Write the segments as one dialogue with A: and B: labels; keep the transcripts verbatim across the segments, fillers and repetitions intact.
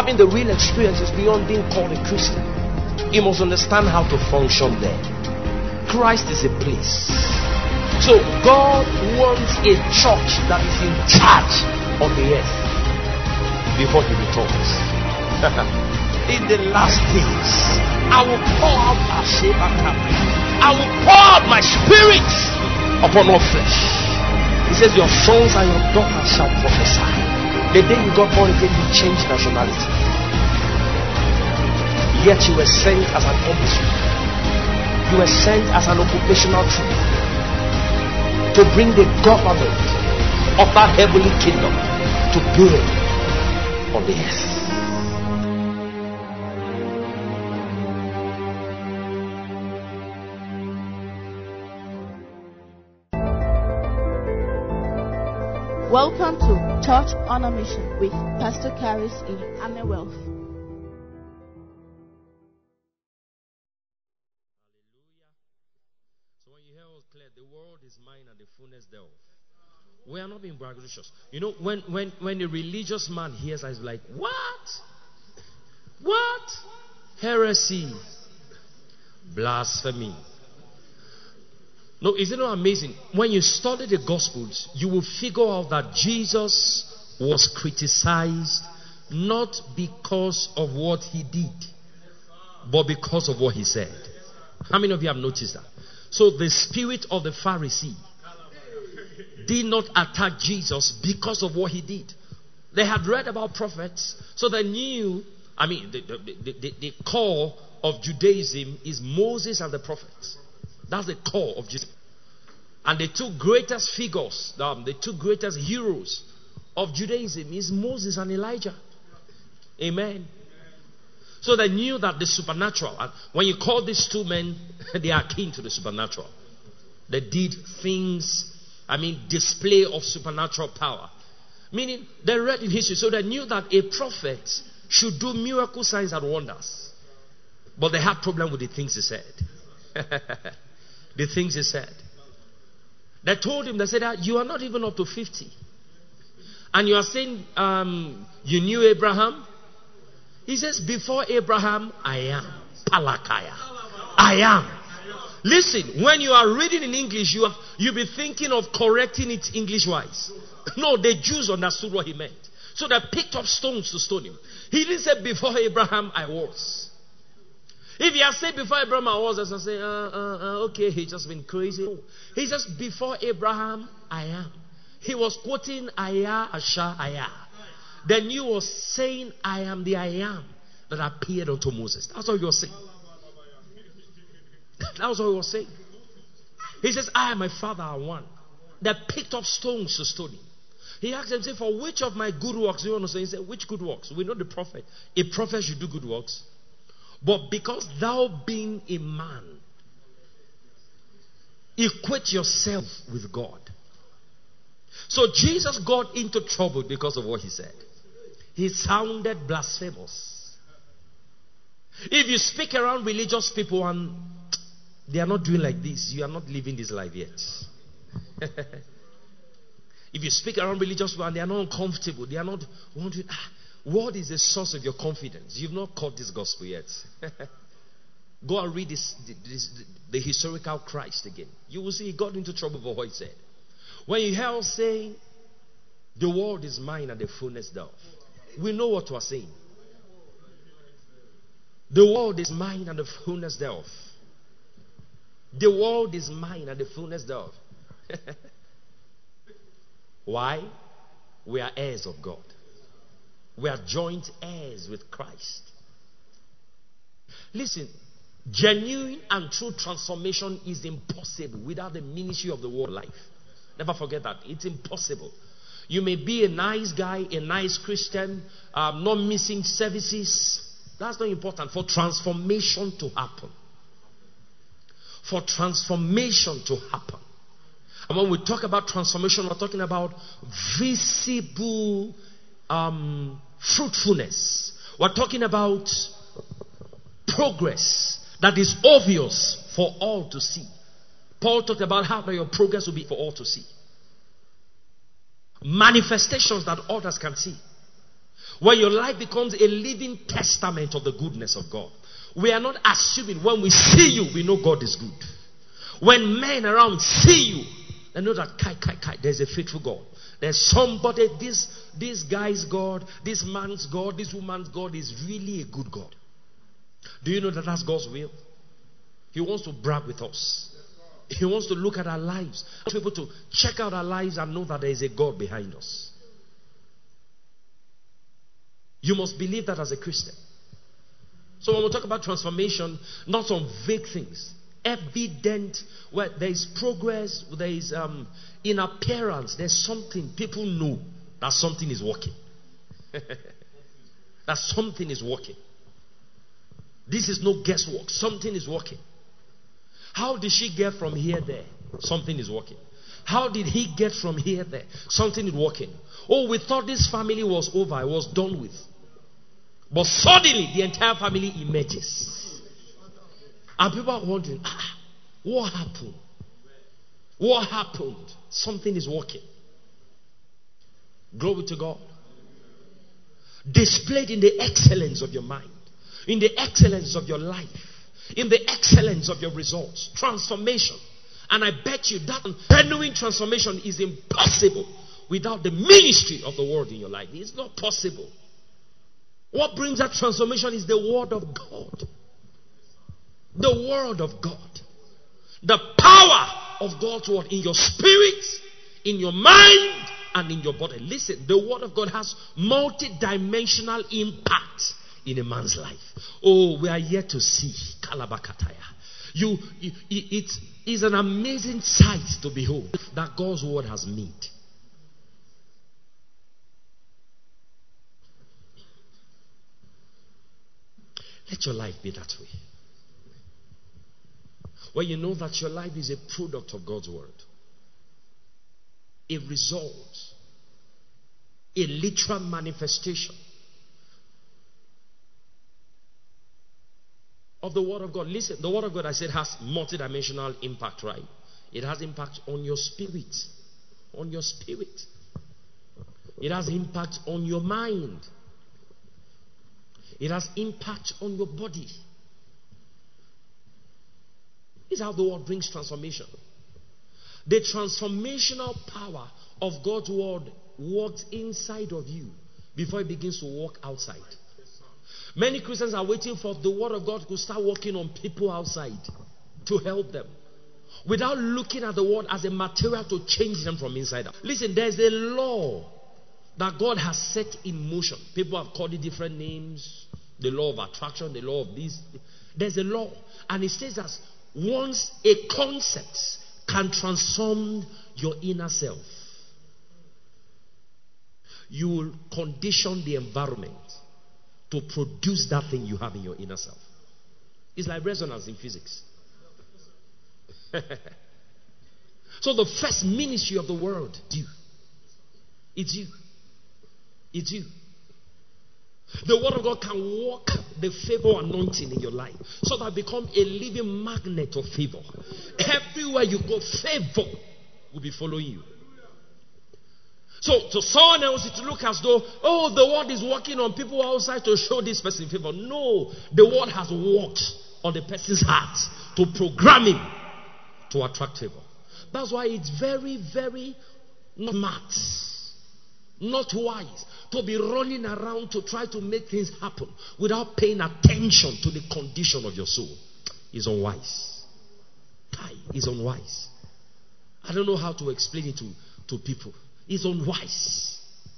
A: having the real experience is beyond being called a Christian. He must understand how to function there. Christ is a place. So God wants a church that is in charge of the earth before he returns. In the last days, I will pour out I will pour out my spirit upon all flesh. He says, your sons and your daughters shall prophesy. The day you got born again, you changed nationality. Yet you were sent as an emissary. You were sent as an occupational troop to bring the government of that heavenly kingdom to bear on the earth.
B: Welcome to Church on a Mission with Pastor Karis E. Amewelf.
C: Hallelujah. So when you hear us clear, the world is mine and the fullness thereof. We are not being braggadocious. You know, when when when a religious man hears us, like, what? What? Heresy. Blasphemy. No, is it not amazing? When you study the Gospels, you will figure out that Jesus was criticized not because of what he did, but because of what he said. How many of you have noticed that? So the spirit of the Pharisee did not attack Jesus because of what he did. They had read about prophets, so they knew, I mean, the, the, the, the, the core of Judaism is Moses and the prophets. That's the core of Jesus. And the two greatest figures, um, the two greatest heroes of Judaism is Moses and Elijah. Amen. So they knew that the supernatural, and when you call these two men, they are akin to the supernatural. They did things, I mean, display of supernatural power. Meaning, they read in history, so they knew that a prophet should do miracle signs and wonders. But they had problem with the things he said. The things he said. They told him, they said, that you are not even up to fifty. And you are saying, um, you knew Abraham? He says, before Abraham, I am. Palakaya. I am. Listen, when you are reading in English, you have, you'll be thinking of correcting it English-wise. No, the Jews understood what he meant. So they picked up stones to stone him. He didn't say, before Abraham, I was. If he had said before Abraham I was, I say, uh, uh, uh, okay, he just been crazy. No. He says, before Abraham, I am. He was quoting Ayah, Asha, Ayah. Then you was saying, I am the I am that appeared unto Moses. That's what you were saying. That was what he was saying. He says, I and my father are one. They picked up stones to stone him. He asked them, say, for which of my good works do you want to say? He said, which good works? We know the prophet. A prophet should do good works. But because thou being a man, equate yourself with God. So Jesus got into trouble because of what he said. He sounded blasphemous. If you speak around religious people and they are not doing like this, you are not living this life yet. If you speak around religious people and they are not uncomfortable, they are not wondering, ah, what is the source of your confidence? You've not caught this gospel yet. Go and read this, this, the historical Christ again. You will see he got into trouble for what he said. When you hear us saying, the world is mine and the fullness thereof, we know what we are saying. The world is mine and the fullness thereof. The world is mine and the fullness thereof. Why? We are heirs of God. We are joint heirs with Christ. Listen, genuine and true transformation is impossible without the ministry of the word life. Never forget that. It's impossible. You may be a nice guy, a nice Christian, um, not missing services. That's not important. For transformation to happen. For transformation to happen. And when we talk about transformation, we're talking about visible um, fruitfulness. We're talking about progress that is obvious for all to see. Paul talked about how your progress will be for all to see. Manifestations that others can see. When your life becomes a living testament of the goodness of God. We are not assuming when we see you, we know God is good. When men around see you, they know that kai, kai, kai, there's a faithful God. There's somebody, this, this guy's God, this man's God, this woman's God is really a good God. Do you know that that's God's will? He wants to brag with us. He wants to look at our lives. He wants people to check out our lives and know that there is a God behind us. You must believe that as a Christian. So when we talk about transformation, not some vague things. Evident, where there is progress, there is um, in appearance, there's something people know that something is working. That something is working. This is no guesswork. Something is working. How did she get from here there? Something is working. How did he get from here there? Something is working. Oh, we thought this family was over. It was done with. But suddenly, the entire family emerges. And people are wondering, ah, what happened? What happened? Something is working. Glory to God. Displayed in the excellence of your mind, in the excellence of your life, in the excellence of your results. Transformation. And I bet you that genuine transformation is impossible without the ministry of the word in your life. It's not possible. What brings that transformation is the word of God. The word of God. The power of God's word in your spirit, in your mind, and in your body. Listen, the word of God has multi-dimensional impact in a man's life. Oh, we are yet to see Kalabakataya. You, you, it is an amazing sight to behold that God's word has made. Let your life be that way. Where you know that your life is a product of God's word. A result. A literal manifestation of the word of God. Listen, the word of God, I said, has multidimensional impact, right? It has impact on your spirit. On your spirit. It has impact on your mind. It has impact on your body. This is how the word brings transformation. The transformational power of God's word works inside of you before it begins to work outside. Many Christians are waiting for the word of God to start working on people outside to help them, without looking at the word as a material to change them from inside out. Listen, there's a law that God has set in motion. People have called it different names. The law of attraction, the law of this. There's a law. And it says that once a concept can transform your inner self, you will condition the environment to produce that thing you have in your inner self. It's like resonance in physics. So the first ministry of the world, you. It's you. It's you. The word of God can work the favor anointing in your life, so that become a living magnet of favor. Everywhere you go, favor will be following you. So to someone else, it look as though, oh, the word is working on people outside to show this person favor. No, the word has worked on the person's heart to program him to attract favor. That's why it's very, very not smart, not wise to be running around to try to make things happen without paying attention to the condition of your soul. It's unwise. It's unwise. I don't know how to explain it to, to people. It's unwise.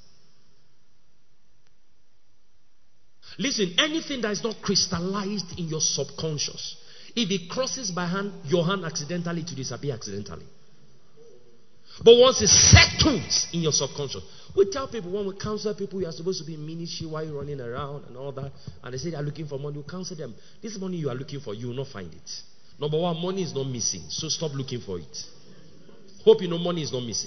C: Listen, anything that is not crystallized in your subconscious, if it crosses by hand, your hand accidentally to disappear accidentally. But once it settles in your subconscious, we tell people when we counsel people, you are supposed to be in ministry while you're running around and all that, and they say they are looking for money, we counsel them. This money you are looking for, you will not find it. Number one, money is not missing, so stop looking for it. Hope you know money is not missing.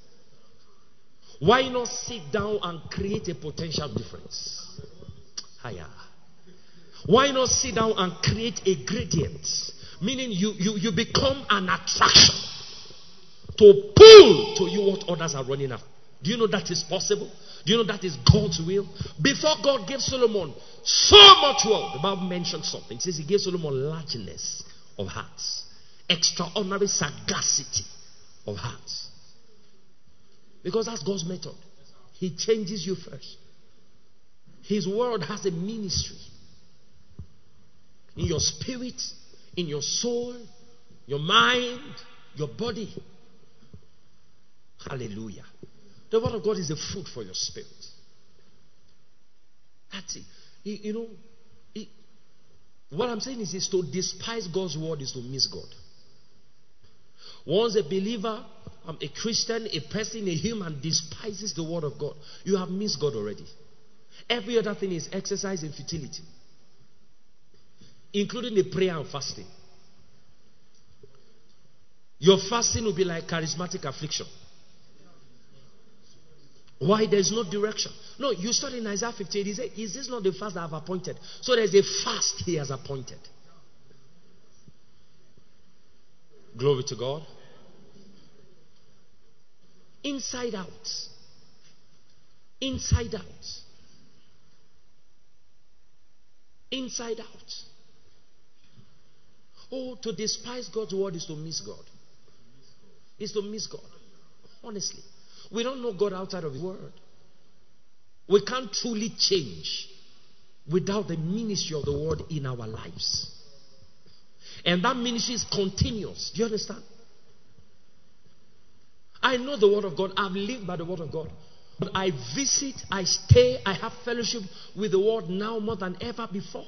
C: Why not sit down and create a potential difference? Hiya. Why not sit down and create a gradient? Meaning you, you, you become an attraction to pull to you what others are running after. Do you know that is possible? Do you know that is God's will? Before God gave Solomon so much wealth, the Bible mentions something. It says he gave Solomon largeness of hearts, extraordinary sagacity of hearts. Because that's God's method. He changes you first. His word has a ministry in your spirit, in your soul, your mind, your body. Hallelujah. The word of God is a fruit for your spirit. That's it. You, you know, it, what I'm saying is, is to despise God's word is to miss God. Once a believer, um, a Christian, a person, a human despises the word of God, you have missed God already. Every other thing is exercise in futility, including the prayer and fasting. Your fasting will be like charismatic affliction. Why? There's no direction. No, you study in Isaiah fifty-eight. He said, is this not the fast that I have appointed? So there's a fast he has appointed. Glory to God. Inside out. Inside out. Inside out. Oh, to despise God's word is to miss God. Is to miss God. Honestly. We don't know God outside of His word. We can't truly change without the ministry of the word in our lives. And that ministry is continuous. Do you understand? I know the word of God. I've lived by the word of God. But I visit, I stay, I have fellowship with the word now more than ever before.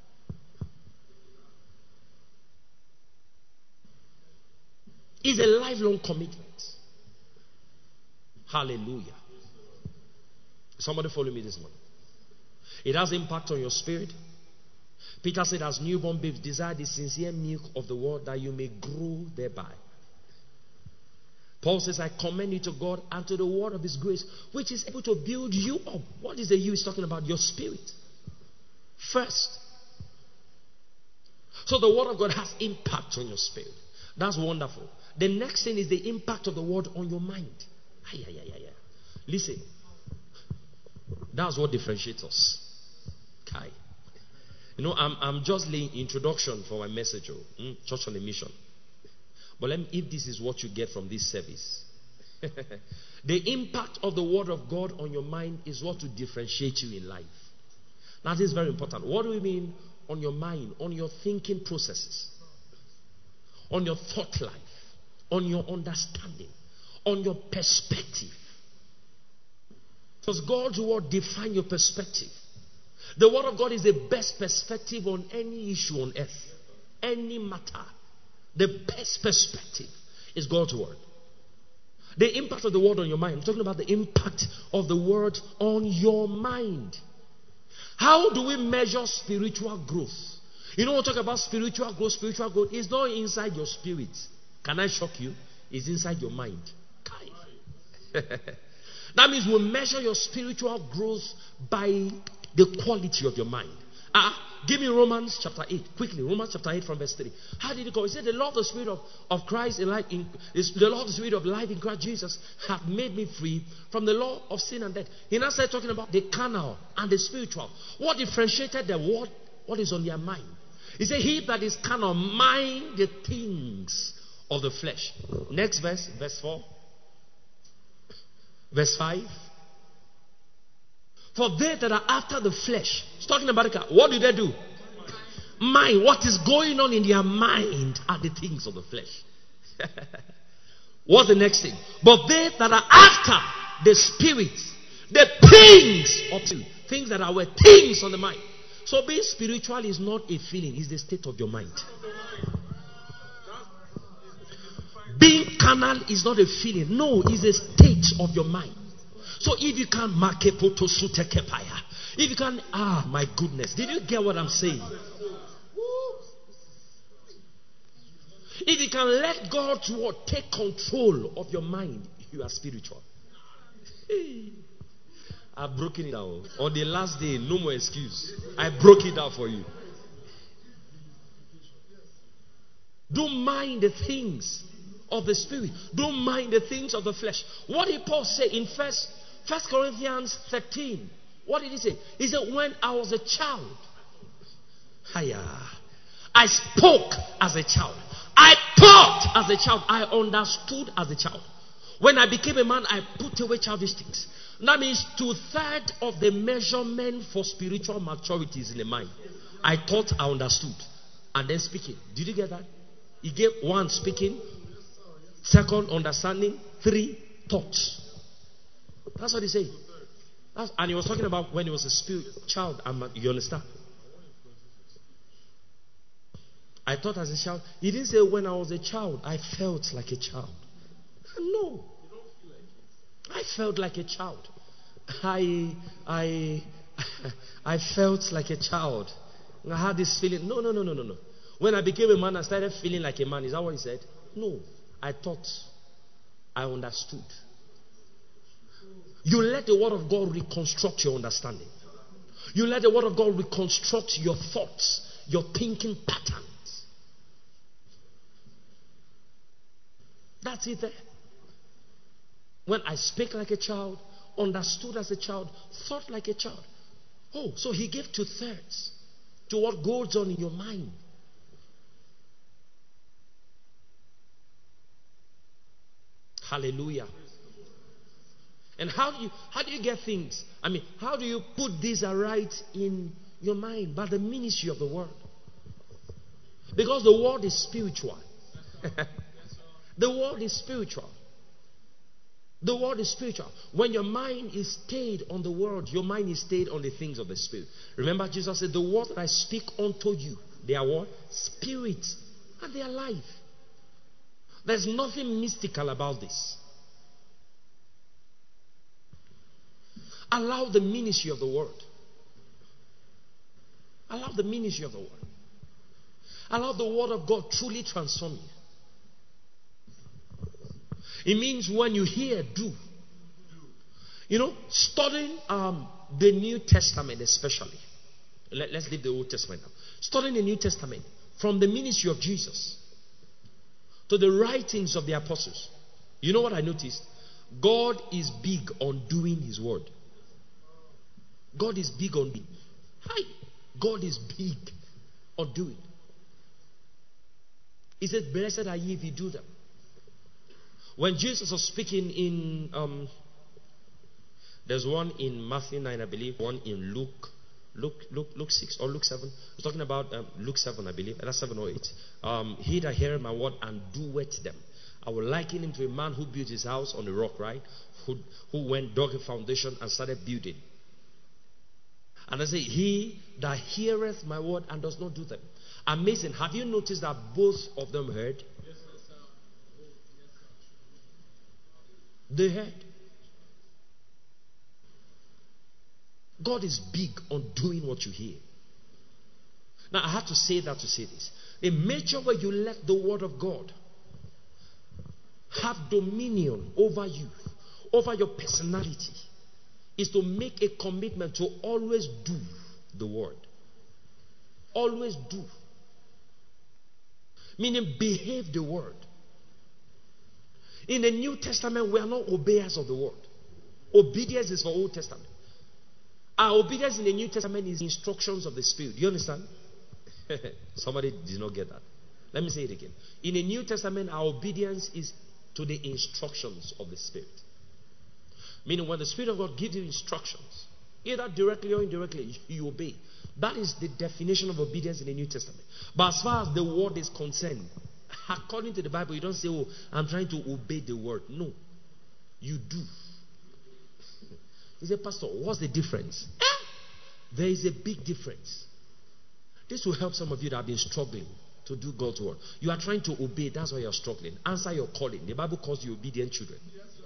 C: It's a lifelong commitment. Hallelujah. Somebody follow me this morning. It has impact on your spirit. Peter said, as newborn babes, desire the sincere milk of the word that you may grow thereby. Paul says, I commend you to God and to the word of His grace, which is able to build you up. What is the you he's talking about? Your spirit. First. So the word of God has impact on your spirit. That's wonderful. The next thing is the impact of the word on your mind. Ay, ay, ay, ay, ay. Listen. That's what differentiates us. Kai. You know, I'm, I'm just laying introduction for my message. Oh, mm, Church on a Mission. But let me, if this is what you get from this service. The impact of the word of God on your mind is what will differentiate you in life. That is very important. What do we mean on your mind? On your thinking processes. On your thought life. On your understanding. On your perspective. Does God's word define your perspective? The word of God is the best perspective on any issue on earth. Any matter. The best perspective is God's word. The impact of the word on your mind. I'm talking about the impact of the word on your mind. How do we measure spiritual growth? You know, we'll talk about spiritual growth. Spiritual growth is not inside your spirit. Can I shock you? It's inside your mind. That means we measure your spiritual growth by the quality of your mind. Ah, uh, give me Romans chapter eight. Quickly, Romans chapter eight from verse three. How did it go? He said, the Lord, the Spirit of, of Christ in life, in, is, the Lord, the Spirit of life in Christ Jesus hath made me free from the law of sin and death. He now started talking about the carnal and the spiritual. What differentiated them? What, what is on their mind? He said, he that is carnal mind the things of the flesh. Next verse, verse four. Verse five. For they that are after the flesh, it's talking about the, what do they do? Mind. What is going on in their mind are the things of the flesh. What's the next thing? But they that are after the spirit, the things of spirit, things that are were things on the mind. So being spiritual is not a feeling, it's the state of your mind. Being carnal is not a feeling. No, it's a state of your mind. So if you can if you can, ah, my goodness, did you get what I'm saying? If you can let God's word take control of your mind, you are spiritual. I've broken it down. On the last day, no more excuse. I broke it down for you. Don't mind the things of the Spirit. Don't mind the things of the flesh. What did Paul say in First First Corinthians thirteen? What did he say? He said, when I was a child, hiya, I spoke as a child. I thought as a child. I understood as a child. When I became a man, I put away childish things. That means two-thirds of the measurement for spiritual maturity is in the mind. I thought, I understood. And then speaking. Did you get that? He gave one, speaking. Second, understanding. Three, thoughts. That's what he said. That's, and he was talking about when he was a spirit child. You understand? I thought as a child. He didn't say when I was a child, I felt like a child. No. I felt like a child. I I I felt like a child. I had this feeling. No, no, no, no, no, no. When I became a man, I started feeling like a man. Is that what he said? No. I thought. I understood. You let the word of God reconstruct your understanding. You let the word of God reconstruct your thoughts, your thinking patterns. That's it there. When I speak like a child, understood as a child, thought like a child. Oh, so he gave two thirds to what goes on in your mind. Hallelujah. And how do you how do you get things? I mean, how do you put these right in your mind? By the ministry of the word. Because the word is spiritual. The word is spiritual. The word is spiritual. When your mind is stayed on the word, your mind is stayed on the things of the spirit. Remember, Jesus said, the word that I speak unto you, they are what? Spirit. And they are life. There's nothing mystical about this. Allow the ministry of the word. Allow the ministry of the word. Allow the word of God truly transform you. It means when you hear, do. You know, studying um, the New Testament especially. Let, let's leave the Old Testament now. Studying the New Testament from the ministry of Jesus to the writings of the apostles. You know what I noticed? God is big on doing his word. God is big on doing. Hi. God is big on doing. He said, blessed are ye if you do them. When Jesus was speaking in, um, there's one in Matthew nine, I believe, one in Luke, Luke, Luke, Luke six or Luke seven. He's talking about um, Luke seven, I believe, that's seven or eight. Um, he that heareth my word and doeth them. I will liken him to a man who built his house on the rock, right? Who, who went, dug a foundation and started building. And I say, he that heareth my word and does not do them. Amazing. Have you noticed that both of them heard? Yes, sir. They heard. God is big on doing what you hear. Now, I have to say that to say this. A major way you let the word of God have dominion over you, over your personality, is to make a commitment to always do the word. Always do. Meaning behave the word. In the New Testament, we are not obeyers of the word. Obedience is for Old Testament. Our obedience in the New Testament is instructions of the Spirit. Do you understand? Somebody did not get that. Let me say it again. In the New Testament, our obedience is to the instructions of the Spirit. Meaning when the Spirit of God gives you instructions, either directly or indirectly, you obey. That is the definition of obedience in the New Testament. But as far as the word is concerned, according to the Bible, you don't say, oh, I'm trying to obey the word. No. You do. You say, Pastor, what's the difference? There is a big difference. This will help some of you that have been struggling to do God's word. You are trying to obey. That's why you're struggling. Answer your calling. The Bible calls you obedient children.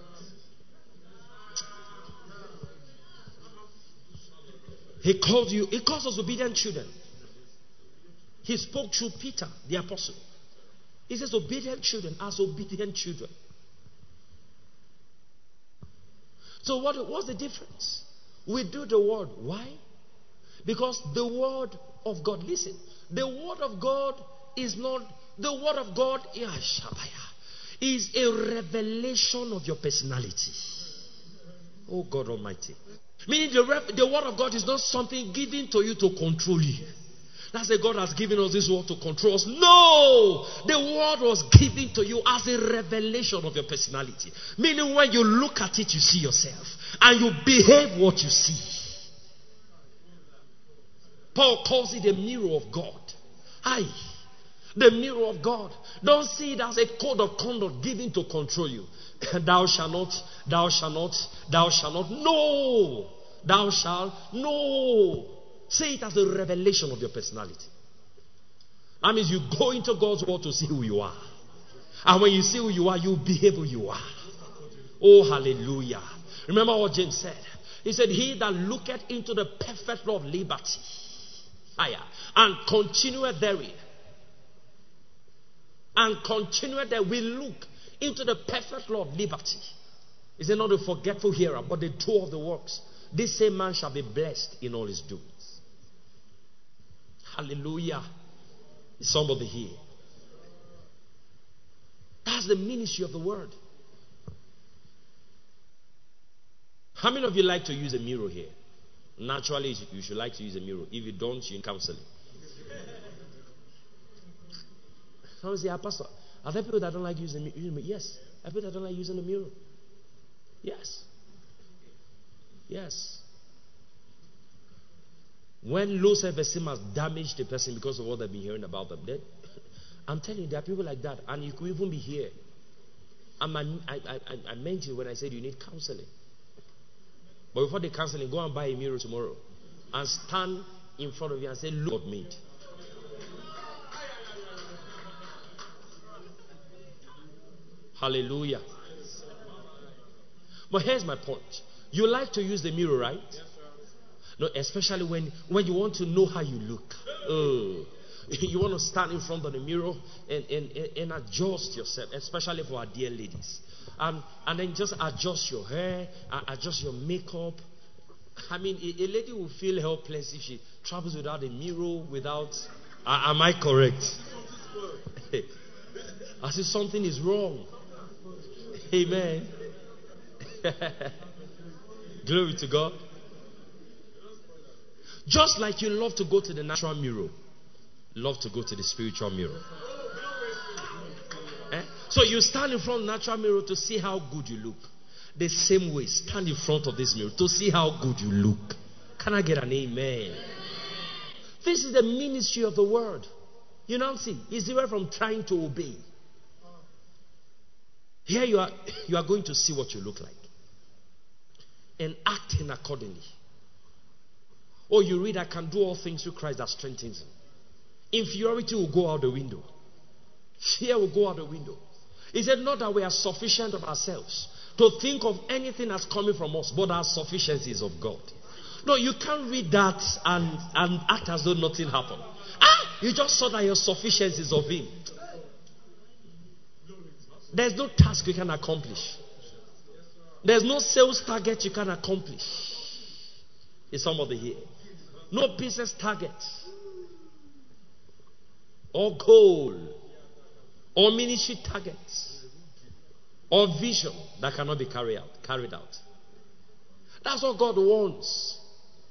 C: He called you, he calls us obedient children. He spoke through Peter, the apostle. He says obedient children as obedient children. So what, what's the difference? We do the word. Why? Because the word of God, listen, the word of God is not, the word of God is a revelation of your personality. Oh God Almighty. Meaning the, rep- the word of God is not something given to you to control you. That's why God has given us this word to control us. No! The word was given to you as a revelation of your personality. Meaning when you look at it, you see yourself. And you behave what you see. Paul calls it a mirror of God. Aye. The mirror of God. Don't see it as a code of conduct given to control you. Thou shalt not, thou shalt not, thou shalt not. No! Thou shalt, no! See it as a revelation of your personality. That means you go into God's word to see who you are. And when you see who you are, you behave who you are. Oh, hallelujah. Remember what James said. He said, he that looketh into the perfect law of liberty, higher, and continueth therein, and continueth there, will look into the perfect law of liberty. He said, not a forgetful hearer, but the doer of the works. This same man shall be blessed in all his doings. Hallelujah. Is somebody here? That's the ministry of the word. How many of you like to use a mirror here? Naturally, you should like to use a mirror. If you don't, you're in counseling. Someone say, ah, Pastor, are there people that don't like using a mirror? Yes. Are there people that don't like using a mirror? Yes. Yes. When low self-esteem has damaged the person because of what they've been hearing about them, then, I'm telling you, there are people like that, and you could even be here. And I, I, I, I meant it when I said you need counseling. But before the counseling, go and buy a mirror tomorrow and stand in front of you and say, look what made. Hallelujah. But here's my point. You like to use the mirror, right? No, especially when, when you want to know how you look. Oh, you want to stand in front of the mirror and, and, and adjust yourself, especially for our dear ladies. Um, and then just adjust your hair, adjust your makeup. I mean, a, a lady will feel helpless if she travels without a mirror, without... Uh, am I correct? As if something is wrong. Amen. Glory to God. Just like you love to go to the natural mirror, love to go to the spiritual mirror. Eh? So you stand in front of the natural mirror to see how good you look. The same way, stand in front of this mirror to see how good you look. Can I get an amen? This is the ministry of the word. You know, see, it's different from trying to obey. Here you are, you are going to see what you look like and acting accordingly. Or you read, I can do all things through Christ that strengthens me. Inferiority will go out the window. Fear will go out the window. He said, not that we are sufficient of ourselves to think of anything that's coming from us, but our sufficiency is of God. No, you can't read that and, and act as though nothing happened. Ah, you just saw that your sufficiency is of Him. There's no task you can accomplish. There's no sales target you can accomplish. Is somebody here? No business target or goal or ministry target or vision that cannot be carried out. Carried out. That's what God wants.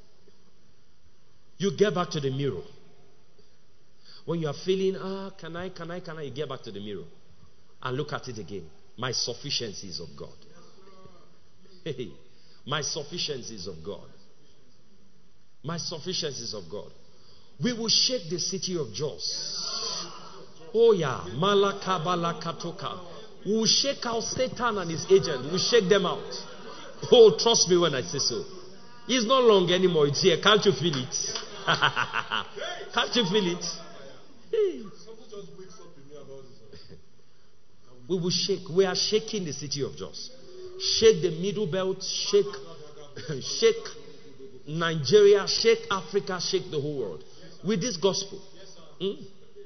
C: You get back to the mirror. When you are feeling, ah, can I, can I, can I, you get back to the mirror and look at it again. My sufficiency is of God. Hey, my sufficiency is of God. My sufficiency is of God. We will shake the city of Jos. Oh yeah, Malakabalakatoka. We will shake out Satan and his agent. We will shake them out. Oh, trust me when I say so. It's not long anymore. It's here. Can't you feel it? Can't you feel it? We will shake. We are shaking the city of Jos. Shake the middle belt. Shake. Shake Nigeria. Shake Africa. Shake the whole world. With this gospel. Hmm?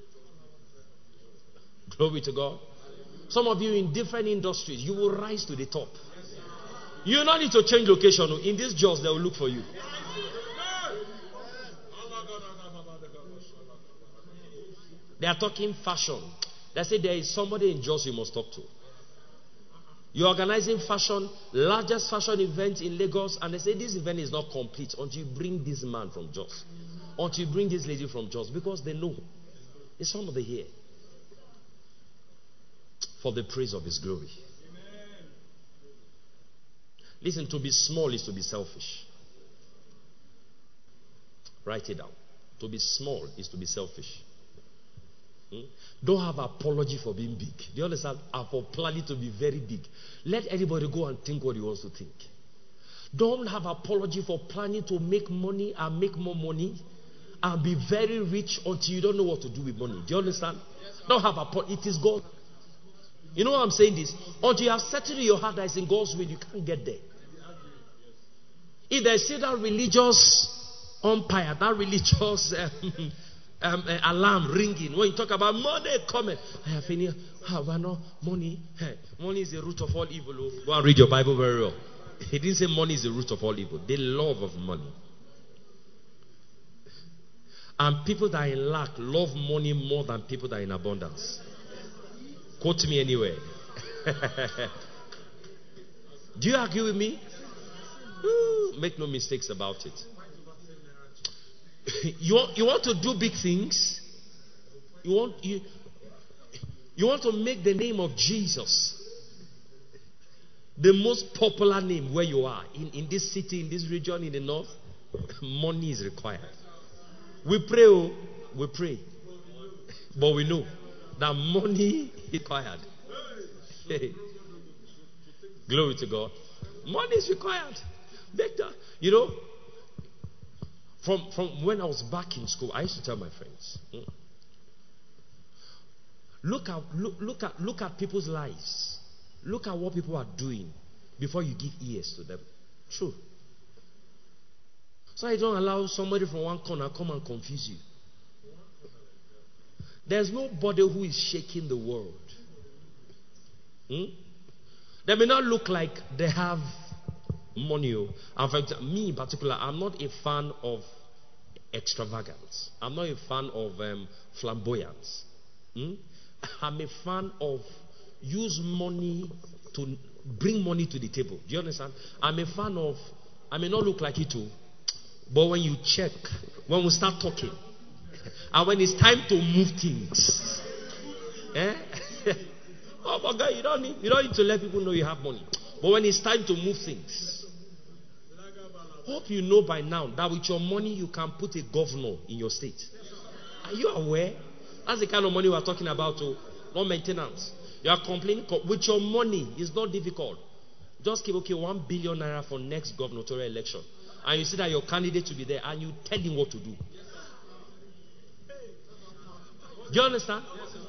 C: Glory to God. Some of you in different industries, you will rise to the top. You don't need to change location. In this Jos, they will look for you. They are talking fashion. They say there is somebody in Jos you must talk to. You're organizing fashion, largest fashion event in Lagos, and they say this event is not complete until you bring this man from Jos. Until you bring this lady from Jos, because they know it's somebody here for the praise of his glory. Amen. Listen, to be small is to be selfish. Write it down. To be small is to be selfish. Hmm? Don't have apology for being big. Do you understand? Or for planning to be very big. Let everybody go and think what he wants to think. Don't have apology for planning to make money and make more money and be very rich until you don't know what to do with money. Do you understand? Don't have apology. It is God. You know what I'm saying this? Until you have settled in your heart that it's in God's will, you can't get there. If they see that religious umpire, that religious um, um, uh, alarm ringing, when you talk about money coming, I have any, ah, well, no, money, hey, money is the root of all evil. Oh. Go and read your Bible very well. He didn't say money is the root of all evil. The love of money. And people that are in lack love money more than people that are in abundance. Quote me anywhere. Do you agree with me? Ooh, make no mistakes about it. you, want, you want to do big things? You want, you, you want to make the name of Jesus the most popular name where you are. In, in this city, in this region, in the north, money is required. We pray, oh, we pray. But we know that money is required. Glory to God. Money is required. Better. You know, from, from when I was back in school, I used to tell my friends, mm, look at look, look at look at people's lives. Look at what people are doing before you give ears to them. True. So I don't allow somebody from one corner come and confuse you. There's nobody who is shaking the world. Hmm? They may not look like they have money. In fact, me in particular, I'm not a fan of extravagance. I'm not a fan of um, flamboyance. Hmm? I'm a fan of use money to bring money to the table. Do you understand? I'm a fan of, I may not look like it too, but when you check, when we start talking, and when it's time to move things, eh? Oh my God, you don't need, you don't need to let people know you have money. But when it's time to move things, hope you know by now that with your money you can put a governor in your state. Are you aware? That's the kind of money we're talking about, too. Not maintenance. You are complaining with your money. It's not difficult. Just keep okay one billion naira for next gubernatorial election, and you see that your candidate will be there, and you tell him what to do. Do you understand?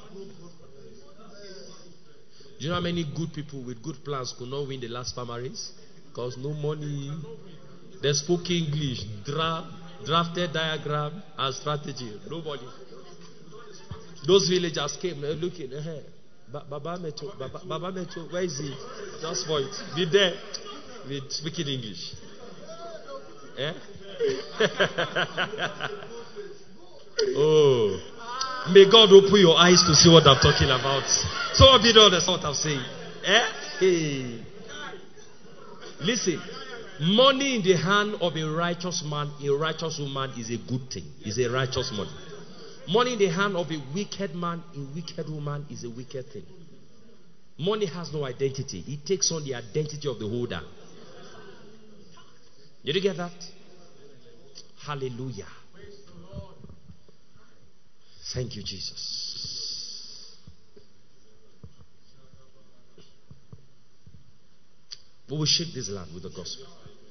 C: Do you know how many good people with good plans could not win the last primaries? Because no money. They spoke English, draft, drafted diagram and strategy. Nobody. Those villagers came, they're looking, hey, Baba Meto, Baba, Baba Meto, where is he? Just for it. Be there with speaking English. Eh? Oh. May God open your eyes to see what I'm talking about. Some of you don't understand what I'm saying. Eh? Hey. Listen. Money in the hand of a righteous man, a righteous woman is a good thing. Is a righteous money. Money in the hand of a wicked man, a wicked woman is a wicked thing. Money has no identity. It takes on the identity of the holder. Did you get that? Hallelujah. Thank you, Jesus. We will shake this land with the gospel.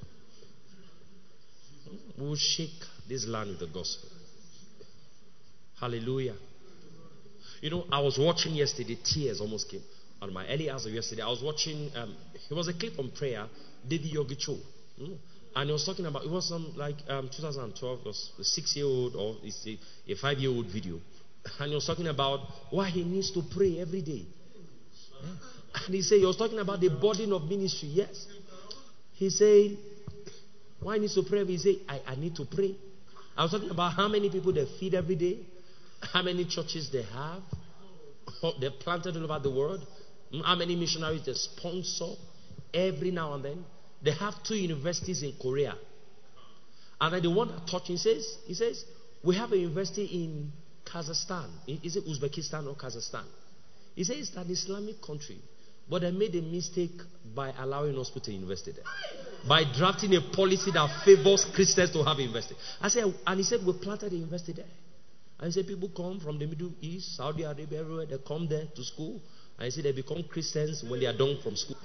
C: We will shake this land with the gospel. Hallelujah. You know, I was watching yesterday, tears almost came out of my early hours of yesterday. I was watching, um, it was a clip on prayer, David Yogicho. Mm? And he was talking about, it was some like um, two thousand twelve, it was a six-year-old or it's a, a five-year-old video. And he was talking about why he needs to pray every day. Yeah. And he said, he was talking about the burden of ministry. Yes. He said, why he needs to pray? He said, I, I need to pray. I was talking about how many people they feed every day, how many churches they have, they're planted all over the world. How many missionaries they sponsor every now and then? They have two universities in Korea. And then the one that taught him says, he says, we have a university in Kazakhstan. Is it Uzbekistan or Kazakhstan? He says it's an Islamic country. But they made a mistake by allowing us to put a university there. By drafting a policy that favors Christians to have a university. I said, and he said, we planted a university there. And he said, people come from the Middle East, Saudi Arabia, everywhere. They come there to school. And he said, they become Christians when they are done from school.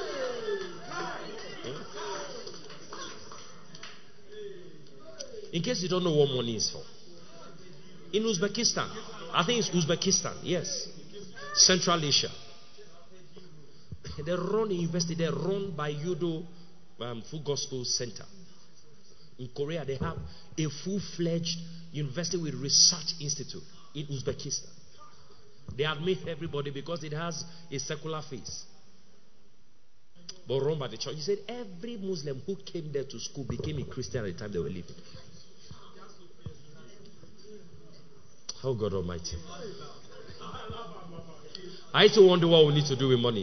C: In case you don't know what money is for. In Uzbekistan. I think it's Uzbekistan. Yes. Central Asia. They run a university. They run by Yudo um, Full Gospel Center. In Korea, they have a full-fledged university with research institute in Uzbekistan. They admit everybody because it has a secular face. But run by the church. He said every Muslim who came there to school became a Christian at the time they were living. Oh God Almighty. I used to wonder what we need to do with money.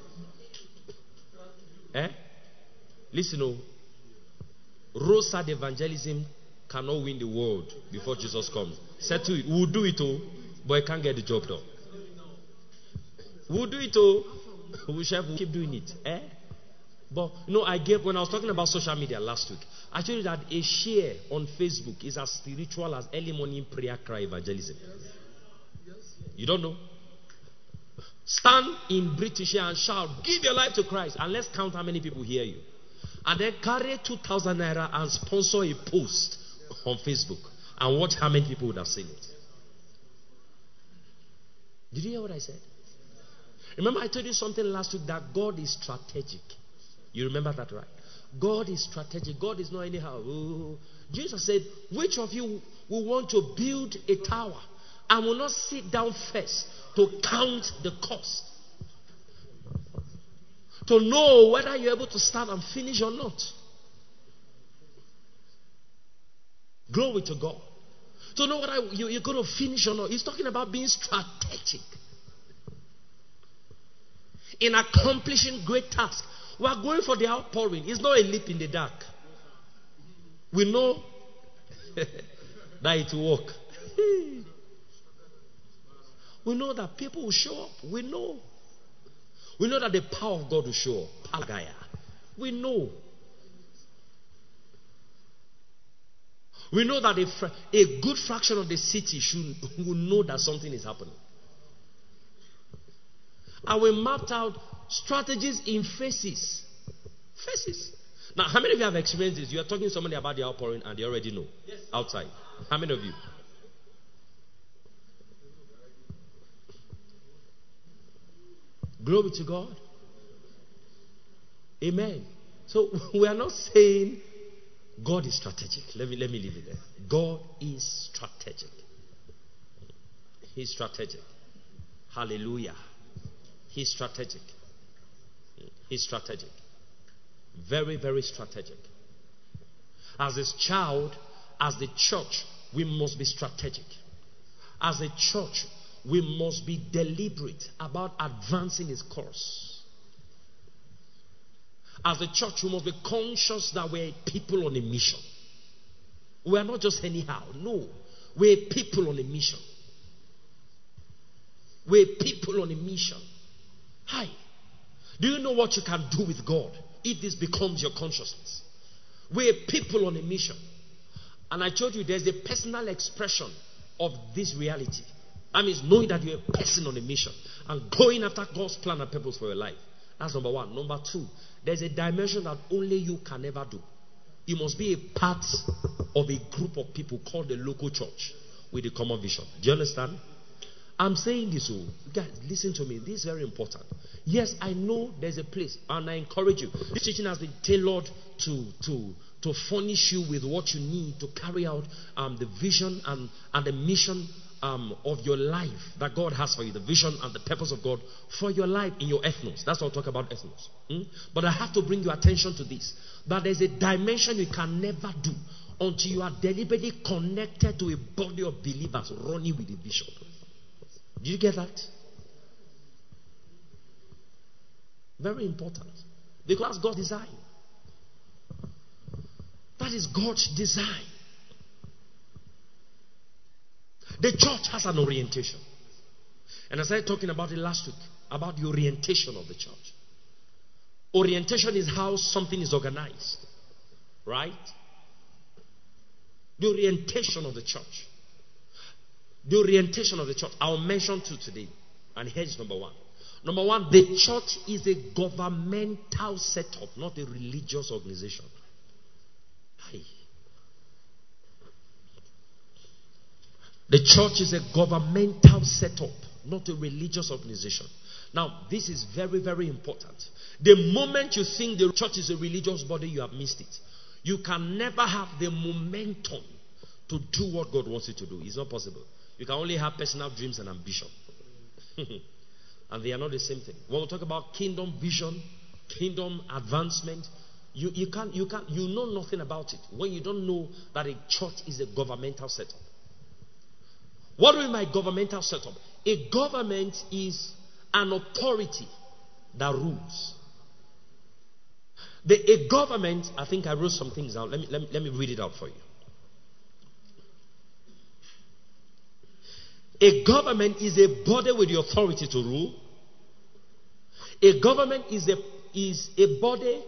C: Eh? Listen, oh, roadside evangelism cannot win the world before Jesus comes. Said to it, we'll do it, oh, but I can't get the job done. We'll do it, oh, we shall keep doing it. Eh? But you know, I gave when I was talking about social media last week, I told you that a share on Facebook is as spiritual as early morning prayer cry evangelism. You don't know? Stand in British and shout, give your life to Christ, and let's count how many people hear you. And then carry two thousand naira and sponsor a post on Facebook and watch how many people would have seen it. Did you hear what I said? Remember I told you something last week that God is strategic. You remember that, right? God is strategic. God is not anyhow. Ooh. Jesus said, which of you will want to build a tower and will not sit down first to count the cost? To know whether you're able to start and finish or not. Glory to God. To know whether you're going to finish or not. He's talking about being strategic in accomplishing great tasks. We are going for the outpouring. It's not a leap in the dark. We know that it will work. We know that people will show up. We know. We know that the power of God will show up. Palagaya. We know. We know that a, fra- a good fraction of the city should will know that something is happening. And we mapped out strategies in phases. Phases. Now, how many of you have experienced this? You are talking to somebody about the outpouring and they already know. Yes. Outside. How many of you? Glory to God. Amen. So we are not saying God is strategic. Let me let me leave it there. God is strategic. He's strategic. Hallelujah. He's strategic. He's strategic. Very, very strategic. As his child, as the church, we must be strategic. As a church, we must be deliberate about advancing his course. As a church, we must be conscious that we're people on a mission. We are not just anyhow. No. We're people on a mission. We're people on a mission. Hi. Do you know what you can do with God if this becomes your consciousness? We're people on a mission. And I told you there's a personal expression of this reality. That means knowing that you're a person on a mission and going after God's plan and purpose for your life. That's number one. Number two, there's a dimension that only you can ever do. You must be a part of a group of people called the local church with a common vision. Do you understand? I'm saying this, oh, guys, listen to me. This is very important. Yes, I know there's a place, and I encourage you. This teaching has been tailored to to to furnish you with what you need to carry out um, the vision and and the mission um, of your life that God has for you. The vision and the purpose of God for your life in your ethnos. That's what I'll talk about, ethnos. Hmm? But I have to bring your attention to this: that there's a dimension you can never do until you are deliberately connected to a body of believers running with a vision. Did you get that? Very important. Because that's God's design. That is God's design. The church has an orientation. And as I was talking about it last week, about the orientation of the church. Orientation is how something is organized. Right? The orientation of the church. The orientation of the church. I'll mention two today. And here's number one. Number one, the church is a governmental setup, not a religious organization. Hi. The church is a governmental setup, not a religious organization. Now, this is very, very important. The moment you think the church is a religious body, you have missed it. You can never have the momentum to do what God wants you to do. It's not possible. You can only have personal dreams and ambition. And they are not the same thing. When we talk about kingdom vision, kingdom advancement, you, you can't, you can't, you know nothing about it when you don't know that a church is a governmental setup. What do you mean by governmental setup? A government is an authority that rules. The, a government, I think I wrote some things down. Let me, let me, let me read it out for you. A government is a body with the authority to rule. A government is a, is a body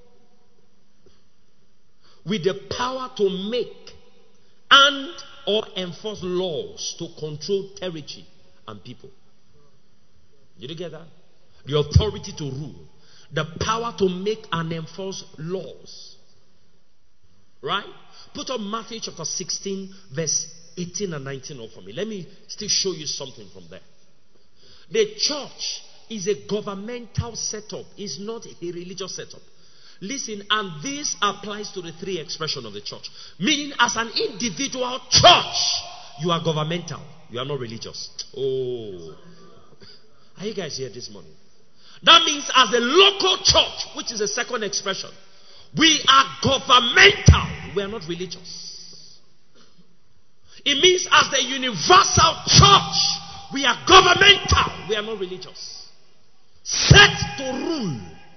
C: with the power to make and or enforce laws to control territory and people. Did you get that? The authority to rule. The power to make and enforce laws. Right? Put up Matthew chapter sixteen verse eighteen and nineteen up for me. Let me still show you something from there. The church is a governmental setup. It's not a religious setup. Listen, and this applies to the three expressions of the church. Meaning, as an individual church, you are governmental. You are not religious. Oh. Are you guys here this morning? That means as a local church, which is a second expression, we are governmental. We are not religious. It means as the universal church, we are governmental. We are not religious. Set to rule.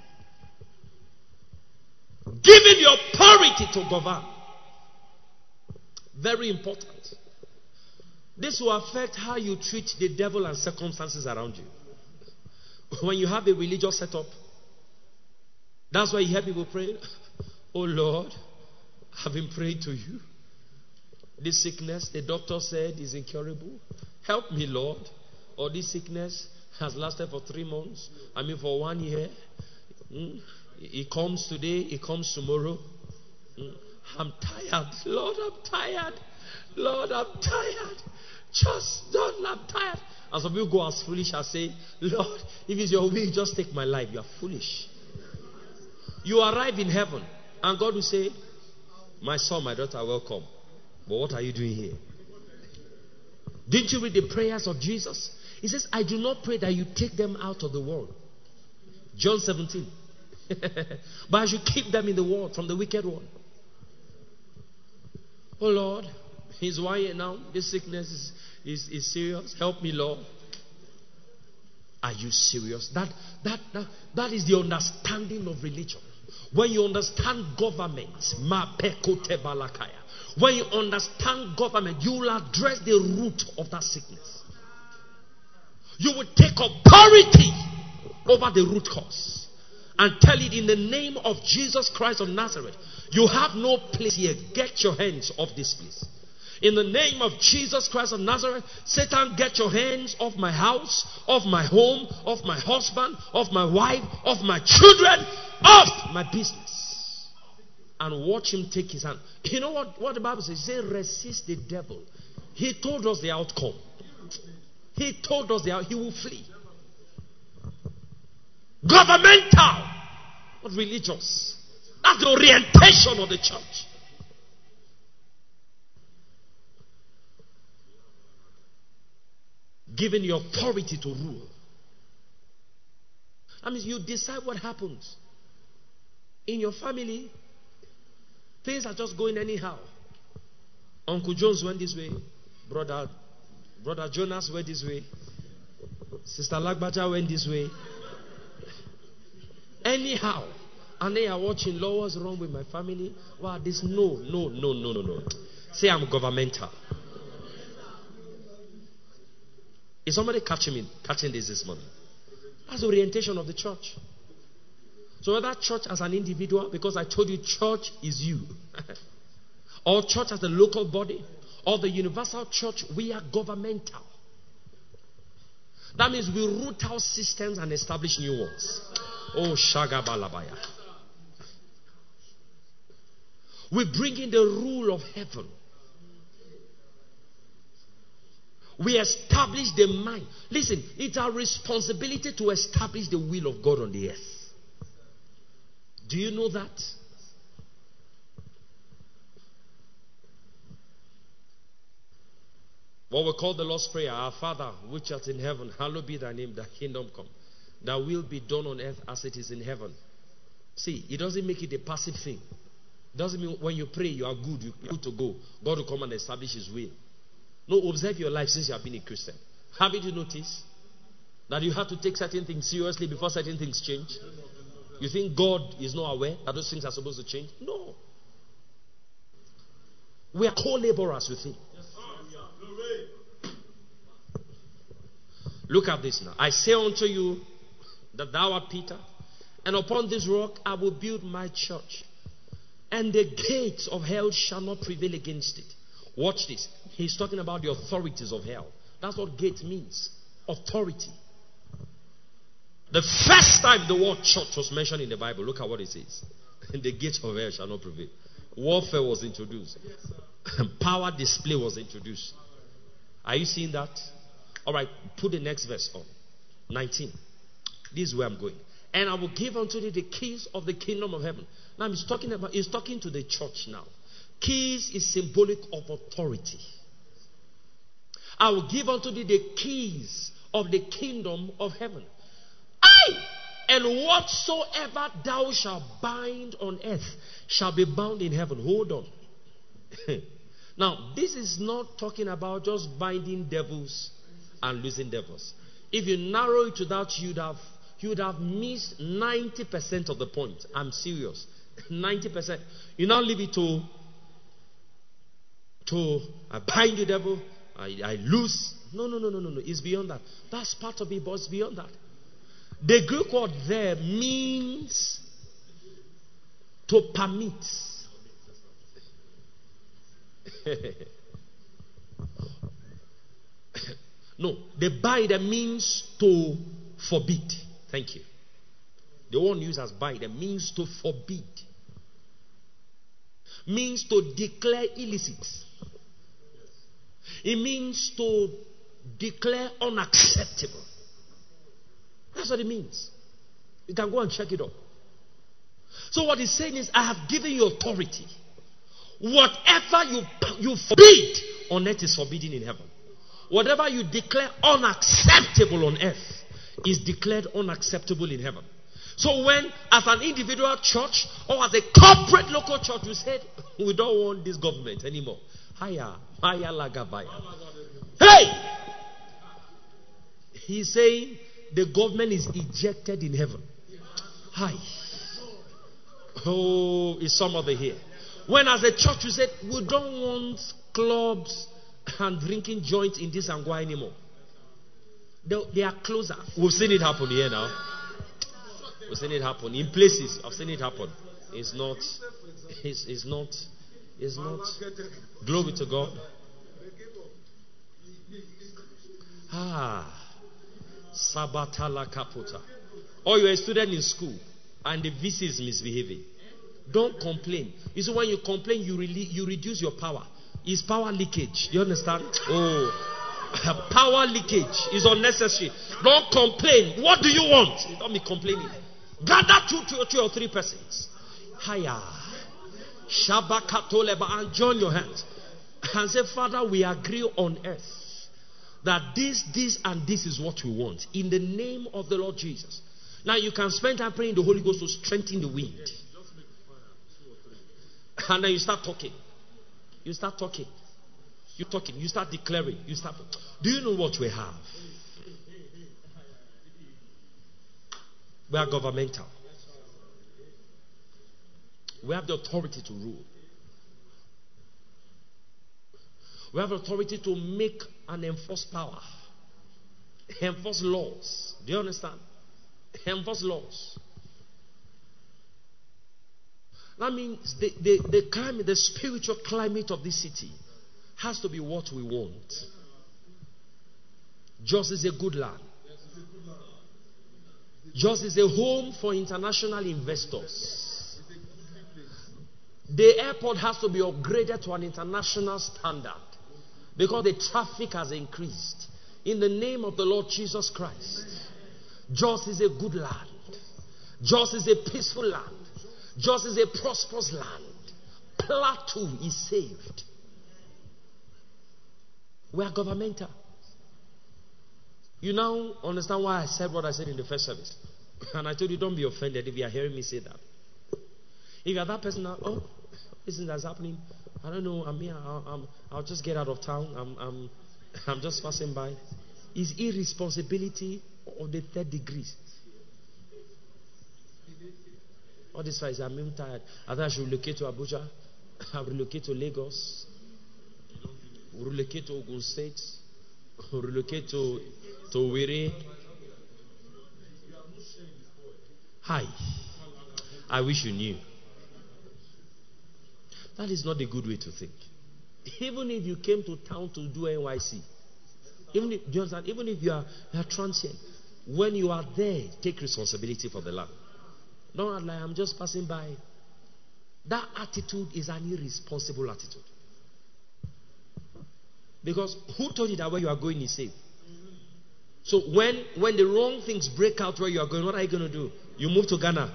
C: Given the authority to govern. Very important. This will affect how you treat the devil and circumstances around you. When you have a religious setup, that's why you hear people pray, oh Lord, I've been praying to you. This sickness, the doctor said, is incurable. Help me, Lord. Or this sickness has lasted for three months. I mean, for one year. Mm. It comes today, it comes tomorrow. Mm. I'm tired. Lord, I'm tired. Lord, I'm tired. Just don't, I'm tired. And some people go as foolish as say, Lord, if it's your will, just take my life. You are foolish. You arrive in heaven, and God will say, my son, my daughter, welcome. But what are you doing here? Didn't you read the prayers of Jesus? He says, I do not pray that you take them out of the world. John seventeen. But I should keep them in the world from the wicked one. Oh Lord, he's one year now. This sickness is, is, is serious. Help me, Lord. Are you serious? That, that, that, that is the understanding of religion. When you understand government, when you understand government, you will address the root of that sickness. You will take authority over the root cause and tell it, in the name of Jesus Christ of Nazareth, you have no place here. Get your hands off this place. In the name of Jesus Christ of Nazareth, Satan, get your hands off my house, off my home, off my husband, off my wife, off my children, off my business. And watch him take his hand. You know what, what the Bible says? It says, resist the devil. He told us the outcome. He told us the outcome. He will flee. Governmental, not religious. That's the orientation of the church. Given the authority to rule. That means you decide what happens. In your family, things are just going anyhow. Uncle Jones went this way. Brother, Brother Jonas went this way. Sister Lagbaja went this way. anyhow. And they are watching, Lord, what's wrong with my family? Wow, this, no, no, no, no, no, no. Say I'm governmental. Is somebody catching me, catching this this morning? That's the orientation of the church. So whether church as an individual, because I told you church is you, or church as a local body, or the universal church, we are governmental. That means we root out systems and establish new ones. Oh, Shagabalabaya. We bring in the rule of heaven. We establish the mind. Listen, it's our responsibility to establish the will of God on the earth. Do you know that? What we call the Lord's Prayer, our Father, which art in heaven, hallowed be thy name, thy kingdom come. Thy will be done on earth as it is in heaven. See, it doesn't make it a passive thing. It doesn't mean when you pray, you are good, you're good to go. God will come and establish his will. No, observe your life since you have been a Christian. Haven't you noticed that you have to take certain things seriously before certain things change? You think God is not aware that those things are supposed to change? No. We are co-laborers with him. Look at this now. I say unto you that thou art Peter, and upon this rock I will build my church, and the gates of hell shall not prevail against it. Watch this. He's talking about the authorities of hell. That's what gate means. Authority. The first time the word church was mentioned in the Bible, look at what it says. The gates of hell shall not prevail. Warfare was introduced. Power display was introduced. Are you seeing that? All right, put the next verse on. nineteen. This is where I'm going. And I will give unto thee the keys of the kingdom of heaven. Now he's talking about, he's talking to the church now. Keys is symbolic of authority. I will give unto thee the keys of the kingdom of heaven. Aye! And whatsoever thou shalt bind on earth shall be bound in heaven. Hold on. Now, this is not talking about just binding devils and losing devils. If you narrow it to that, you'd have you would have missed ninety percent of the point. I'm serious. ninety percent. You now leave it to to I bind the devil, I, I lose. No, no, no, no, no, no. It's beyond that. That's part of it, but it's beyond that. The Greek word there means to permit. No, the bind means to forbid. Thank you. The one used as bind means to forbid. Means to declare illicit. It means to declare unacceptable. That's what it means. You can go and check it up. So what he's saying is, I have given you authority. Whatever you, you forbid on earth is forbidden in heaven. Whatever you declare unacceptable on earth is declared unacceptable in heaven. So when, as an individual church or as a corporate local church, we said, we don't want this government anymore. Haya, haya lagabaya. Hey! He's saying the government is ejected in heaven. Hi. Oh, is somebody here? When as a church we said, we don't want clubs and drinking joints in this Angwa anymore. They, they are closer. We've seen it happen here now. We've seen it happen in places. I've seen it happen. It's not. It's, it's not. It's not. Glory to God. Ah, Sabatala Kaputa. Or you're a student in school and the V C is misbehaving. Don't complain. You see, when you complain, you really you reduce your power. It's power leakage. Do you understand? Oh, power leakage is unnecessary. Don't complain. What do you want? Don't be complaining. Gather two, two, two or three persons. Hiya. Shabakatoleba, and join your hands and say, Father, we agree on earth that this, this, and this is what we want. In the name of the Lord Jesus. Now you can spend time praying the Holy Ghost to strengthen the wind. And then you start talking. You start talking. You talking. You start declaring. You start. Do you know what we have? We are governmental. We have the authority to rule. We have authority to make and enforce power. Enforce laws. Do you understand? Enforce laws. That means the, the, the climate, the spiritual climate of this city has to be what we want. Jos is a good land. Jos is a home for international investors. The airport has to be upgraded to an international standard because the traffic has increased. In the name of the Lord Jesus Christ, Jos is a good land. Jos is a peaceful land. Jos is a prosperous land. Plateau is saved. We are governmental. You now understand why I said what I said in the first service. And I told you, don't be offended if you are hearing me say that. If you are that person now, oh, listen, that's happening. I don't know. I'm here. I'll, I'm, I'll just get out of town. I'm, I'm, I'm just passing by. Is irresponsibility of the third degrees. All this is I'm even tired. I thought I should relocate to Abuja. I'll relocate to Lagos. Relocate to Ogun State. Relocate to to Owerri. Hi. I wish you knew. That is not a good way to think. Even if you came to town to do N Y C, even if, do you understand? Even if you are, you are transient, when you are there, take responsibility for the land. Don't act like I'm just passing by. That attitude is an irresponsible attitude. Because who told you that where you are going is safe? So when, when the wrong things break out where you are going, what are you going to do? You move to Ghana.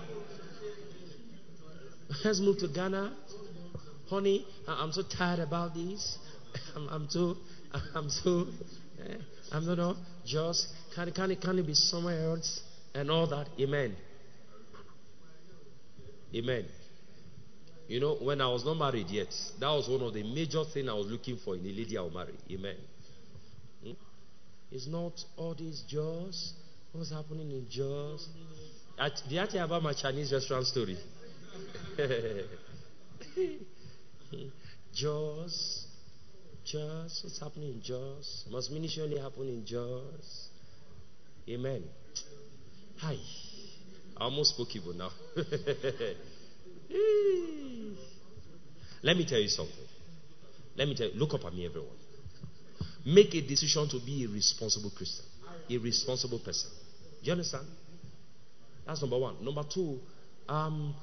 C: Let's move to Ghana. Honey, I'm so tired about this. I'm, I'm so, I'm so, eh, I'm not know, just, can it, can, it, can it be somewhere else? And all that. Amen. Amen. You know, when I was not married yet, that was one of the major things I was looking for in a lady I will marry. Amen. Hmm? It's not all these Jos. What's happening in Jos? At, did I tell you about my Chinese restaurant story? Jos. Jos. What's happening in Jos? Must ministry only happen in Jos? Amen. Hi. I almost spoke evil now. Let me tell you something. Let me tell you, look up at me, everyone. Make a decision to be a responsible Christian, a responsible person. Do you understand? That's number one. Number two, um,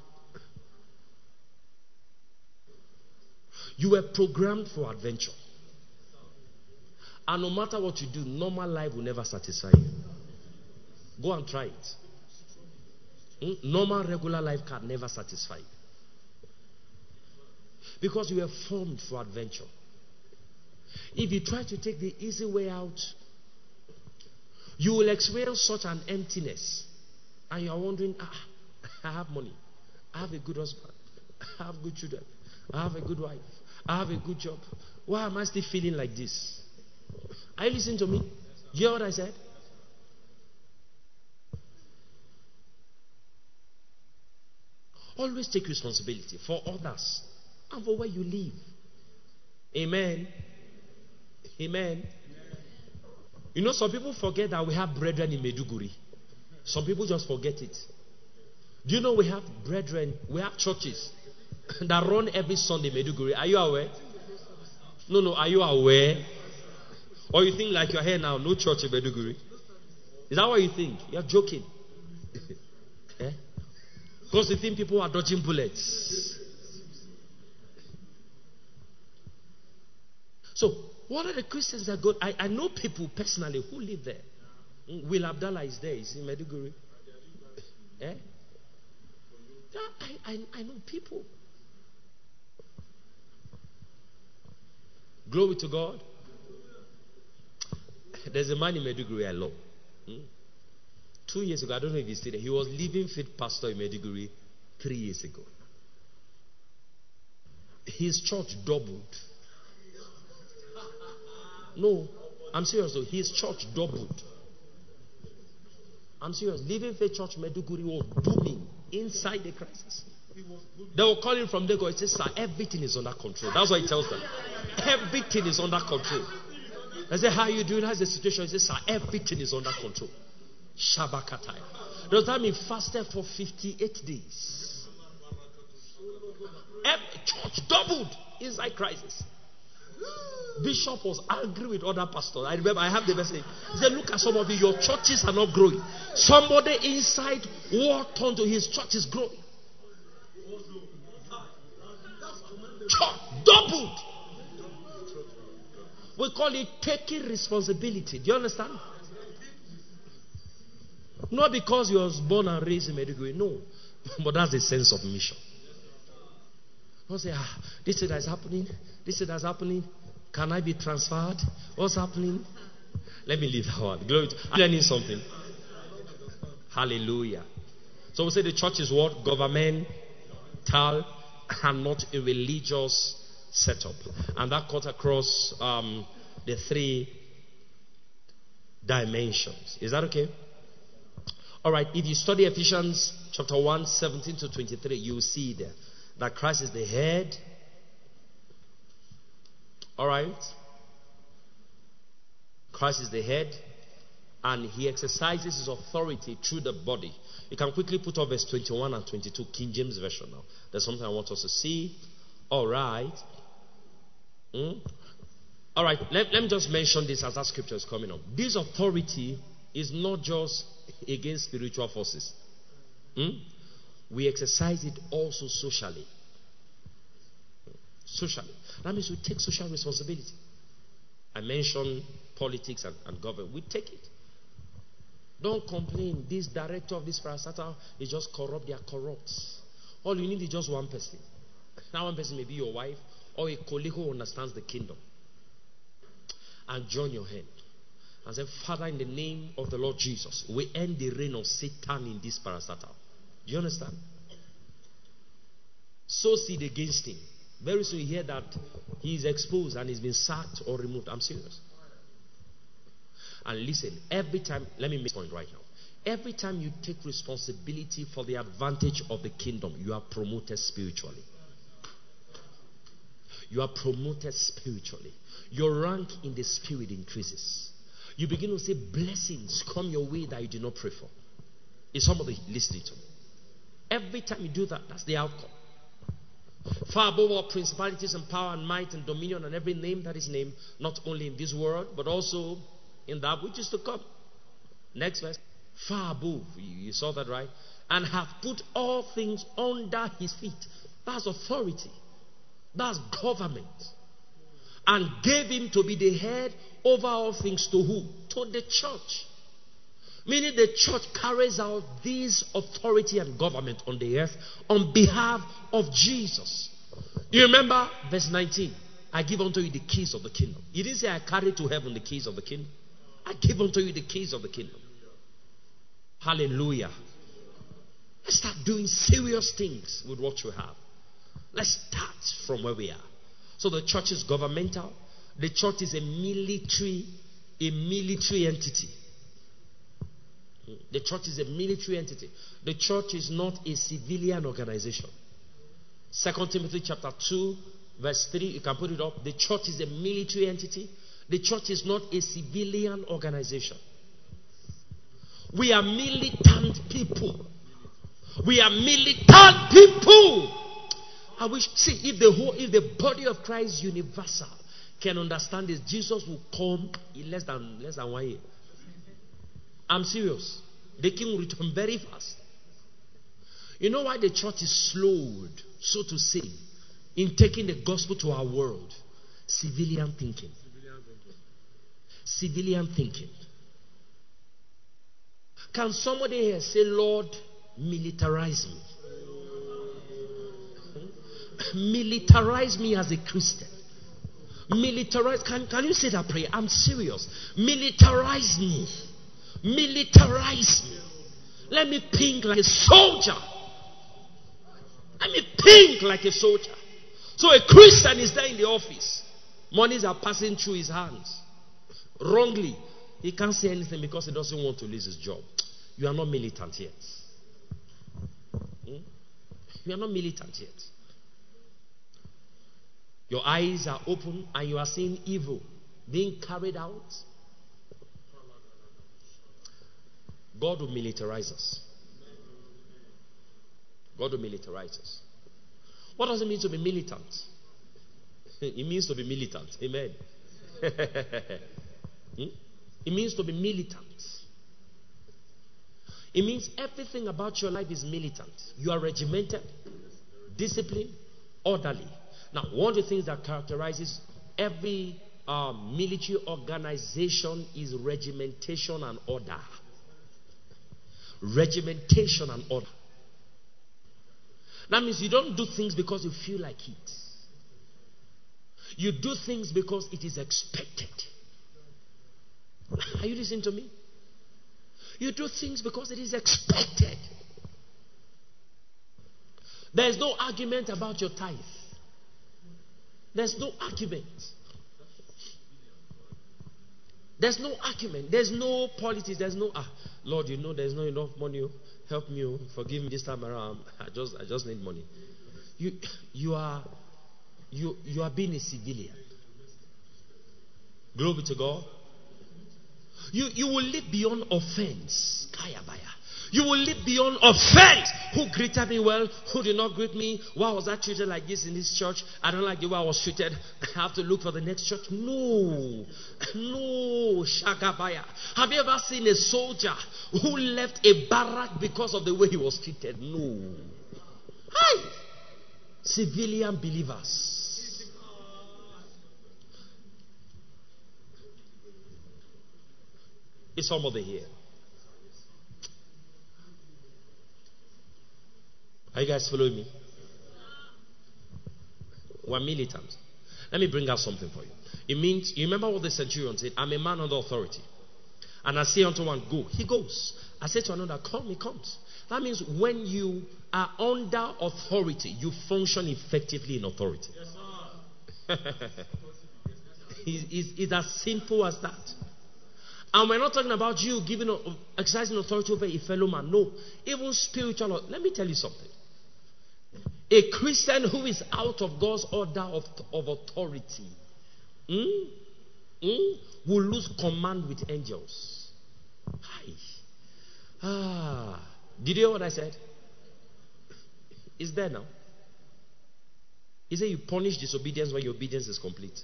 C: you were programmed for adventure. And no matter what you do, normal life will never satisfy you. Go and try it. Hmm? Normal, regular life can never satisfy you. Because you were formed for adventure. If you try to take the easy way out, you will experience such an emptiness. And you are wondering, ah, I have money. I have a good husband. I have good children. I have a good wife. I have a good job. Why am I still feeling like this? Are you listening to me? You hear what I said? Always take responsibility for others and for where you live. Amen. Amen. You know, some people forget that we have brethren in Meduguri. Some people just forget it. Do you know we have brethren, we have churches that run every Sunday in Meduguri? Are you aware? No, no, are you aware? Or you think like you're here now, no church in Meduguri? Is that what you think? You're joking. Eh? Because you think people are dodging bullets. So, what are the Christians that go? I, I know people personally who live there. Will Abdallah is there. He's in Meduguri. Eh? Yeah, I, I, I know people. Glory to God. There's a man in Meduguri I love. Hmm? Two years ago, I don't know if he's still there. He was living fit pastor in Meduguri three years ago. His church doubled. No, I'm serious though. His church doubled. I'm serious. Living Faith Church Meduguri was booming inside the crisis. They will call him from Lagos. He says, sir, everything is under control. That's what he tells them. Everything is under control. I say, how are you doing? How's the situation? He says, sir, everything is under control. Shabakataya. Does that mean fasted for fifty-eight days? Every church doubled inside crisis. Bishop was angry with other pastors. I remember I have the message. He said, look at some of you, your churches are not growing. Somebody inside walked onto his church is growing. Church doubled. We call it taking responsibility. Do you understand? Not because you was born and raised in Meduguri. No. But that's the sense of mission. Don't say, ah, this is happening. This is happening. Can I be transferred? What's happening? Let me leave that one. Glory to I'm learning something. Hallelujah. So we say the church is what? Governmental and not a religious setup. And that cut across um, the three dimensions. Is that okay? All right. If you study Ephesians chapter one, seventeen to twenty-three, you will see there that Christ is the head. All right. Christ is the head, and he exercises his authority through the body. You can quickly put up verse twenty-one and twenty-two, King James Version now. There's something I want us to see. All right. Hmm? All right. Let, let me just mention this as that scripture is coming up. This authority is not just against spiritual forces. Hmm? We exercise it also socially. Socially. That means we take social responsibility. I mentioned politics and, and government. We take it. Don't complain. This director of this parastatal is just corrupt. They are corrupt. All you need is just one person. That one person may be your wife or a colleague who understands the kingdom. And join your hand and say, Father, in the name of the Lord Jesus, we end the reign of Satan in this parastatal. Do you understand? Sow seed against him. Very soon you hear that he is exposed and he's been sacked or removed. I'm serious. And listen, every time, let me make this point right now. Every time you take responsibility for the advantage of the kingdom, you are promoted spiritually. You are promoted spiritually. Your rank in the spirit increases. You begin to see blessings come your way that you did not pray for. Is somebody listening to me? Every time you do that, that's the outcome. Far above all principalities and power and might and dominion and every name that is named, not only in this world, but also in that which is to come. Next verse. Far above, you, you saw that, right? And have put all things under his feet. That's authority. That's government. And gave him to be the head over all things to who? To the church. Meaning the church carries out this authority and government on the earth on behalf of Jesus. You remember verse nineteen? I give unto you the keys of the kingdom. He didn't say I carry to heaven the keys of the kingdom. I give unto you the keys of the kingdom. Hallelujah. Let's start doing serious things with what you have. Let's start from where we are. So the church is governmental. The church is a military, a military entity. The church is a military entity. The church is not a civilian organization. Second Timothy chapter two, verse three, you can put it up. The church is a military entity. The church is not a civilian organization. We are militant people. We are militant people. I wish, see, if the whole, if the body of Christ universal can understand this, Jesus will come in less than less than one year. I'm serious. The king will return very fast. You know why the church is slowed, so to say, in taking the gospel to our world? Civilian thinking. Civilian thinking. Can somebody here say, Lord, militarize me? Militarize me as a Christian. Militarize. Can, can you say that prayer? I'm serious. Militarize me. Militarize me. Let me think like a soldier. Let me think like a soldier. So a Christian is there in the office. Monies are passing through his hands. Wrongly. He can't say anything because he doesn't want to lose his job. You are not militant yet. Hmm? You are not militant yet. Your eyes are open and you are seeing evil being carried out. God will militarize us. God will militarize us. What does it mean to be militant? It means to be militant. Amen. hmm? It means to be militant. It means everything about your life is militant. You are regimented, disciplined, orderly. Now, one of the things that characterizes every uh, military organization is regimentation and order. Regimentation and order. That means you don't do things because you feel like it. You do things because it is expected. Are you listening to me? You do things because it is expected. There is no argument about your tithe. There's no argument. There's no argument. There's no politics. There's no, ah, Lord, you know there's not enough money. Help me. Forgive me this time around. I just, I just need money. You, you are, you, you are being a civilian. Glory to God. You, you will live beyond offense. Kayabaya. You will live beyond offense. Who greeted me well? Who did not greet me? Why was I treated like this in this church? I don't like the way I was treated. I have to look for the next church. No. No. Shagabaya. Have you ever seen a soldier who left a barrack because of the way he was treated? No. Hi. Civilian believers. Is somebody here? Are you guys following me? We're militant. Let me bring out something for you. It means, you remember what the centurion said? I'm a man under authority. And I say unto one, go. He goes. I say to another, come. He comes. That means when you are under authority, you function effectively in authority. Yes, it's, it's, it's as simple as that. And we're not talking about you giving, exercising authority over a fellow man. No. Even spiritual. Let me tell you something. A Christian who is out of God's order of, of authority mm, mm, will lose command with angels. Hi. Ah. Did you hear what I said? It's there now. He said you punish disobedience when your obedience is complete.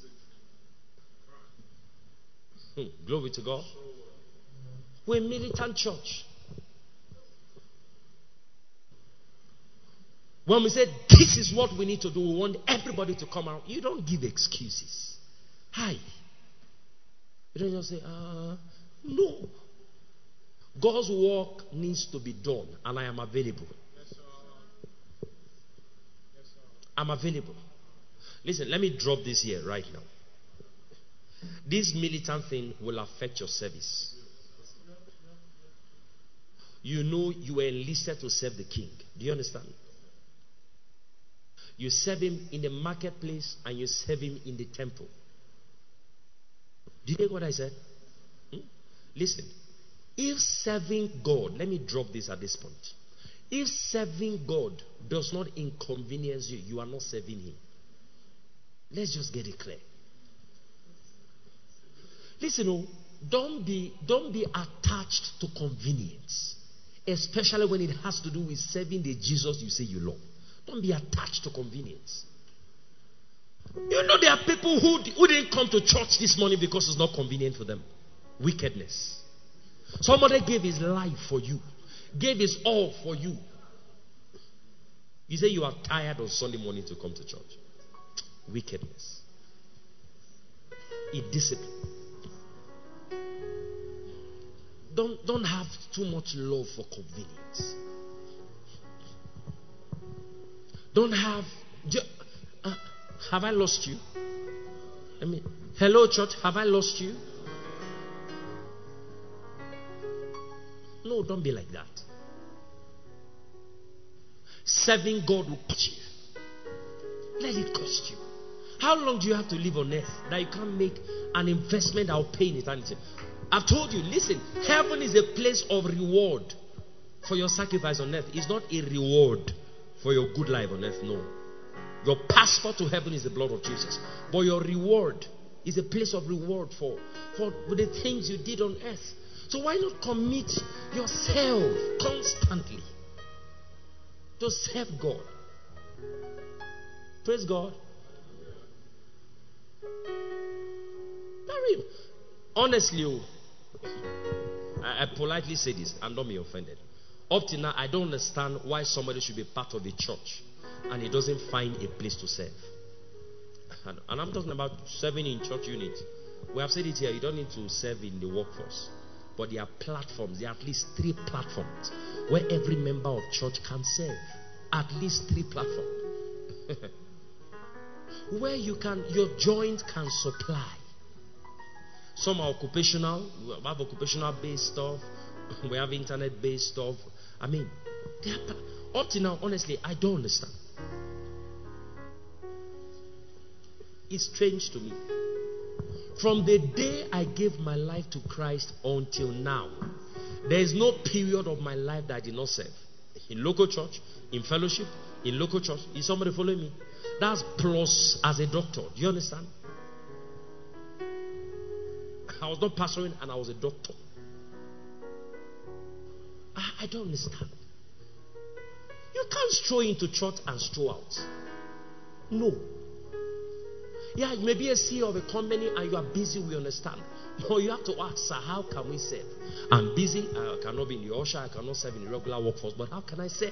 C: Hmm. Glory to God. We're a militant church. When we say this is what we need to do, we want everybody to come out. You don't give excuses. Hi. You don't just say, uh, no. God's work needs to be done, and I am available. Yes, sir. Yes, sir. I'm available. Listen, let me drop this here right now. This militant thing will affect your service. You know you were enlisted to serve the king. Do you understand? You serve him in the marketplace and you serve him in the temple. Do you hear what I said? Hmm? Listen. If serving God, let me drop this at this point. If serving God does not inconvenience you, you are not serving him. Let's just get it clear. Listen, oh, don't be, don't be attached to convenience. Especially when it has to do with serving the Jesus you say you love. Don't be attached to convenience. You know there are people who, who didn't come to church this morning because it's not convenient for them. Wickedness. Somebody gave his life for you. Gave his all for you. You say you are tired on Sunday morning to come to church. Wickedness. Indiscipline. Don't, don't have too much love for convenience. Don't have... Uh, have I lost you? I mean, hello church, have I lost you? No, don't be like that. Serving God will cost you. Let it cost you. How long do you have to live on earth that you can't make an investment that will pay in eternity? I've told you, listen, heaven is a place of reward for your sacrifice on earth. It's not a reward for your good life on earth. No. Your passport to heaven is the blood of Jesus. But your reward is a place of reward for, for the things you did on earth. So why not commit yourself constantly to serve God? Praise God. Very honestly, I, I politely say this and don't be offended. Up till now, I don't understand why somebody should be part of a church and he doesn't find a place to serve. And, and I'm talking about serving in church unit. We have said it here, you don't need to serve in the workforce. But there are platforms, there are at least three platforms where every member of church can serve. At least three platforms. Where you can, your joint can supply. Some are occupational, we have occupational based stuff, we have internet based stuff. I mean, they are, up to now, honestly, I don't understand. It's strange to me. From the day I gave my life to Christ until now, there is no period of my life that I did not serve. In local church, in fellowship, in local church. Is somebody following me? That's plus as a doctor. Do you understand? I was not pastoring and I was a doctor. I, I don't understand. You can't stroll into church and stroll out. No. Yeah, you may be a C E O of a company and you are busy, we understand. But you have to ask, sir, how can we serve? I'm busy, I cannot be in the usher, I cannot serve in the regular workforce, but how can I serve?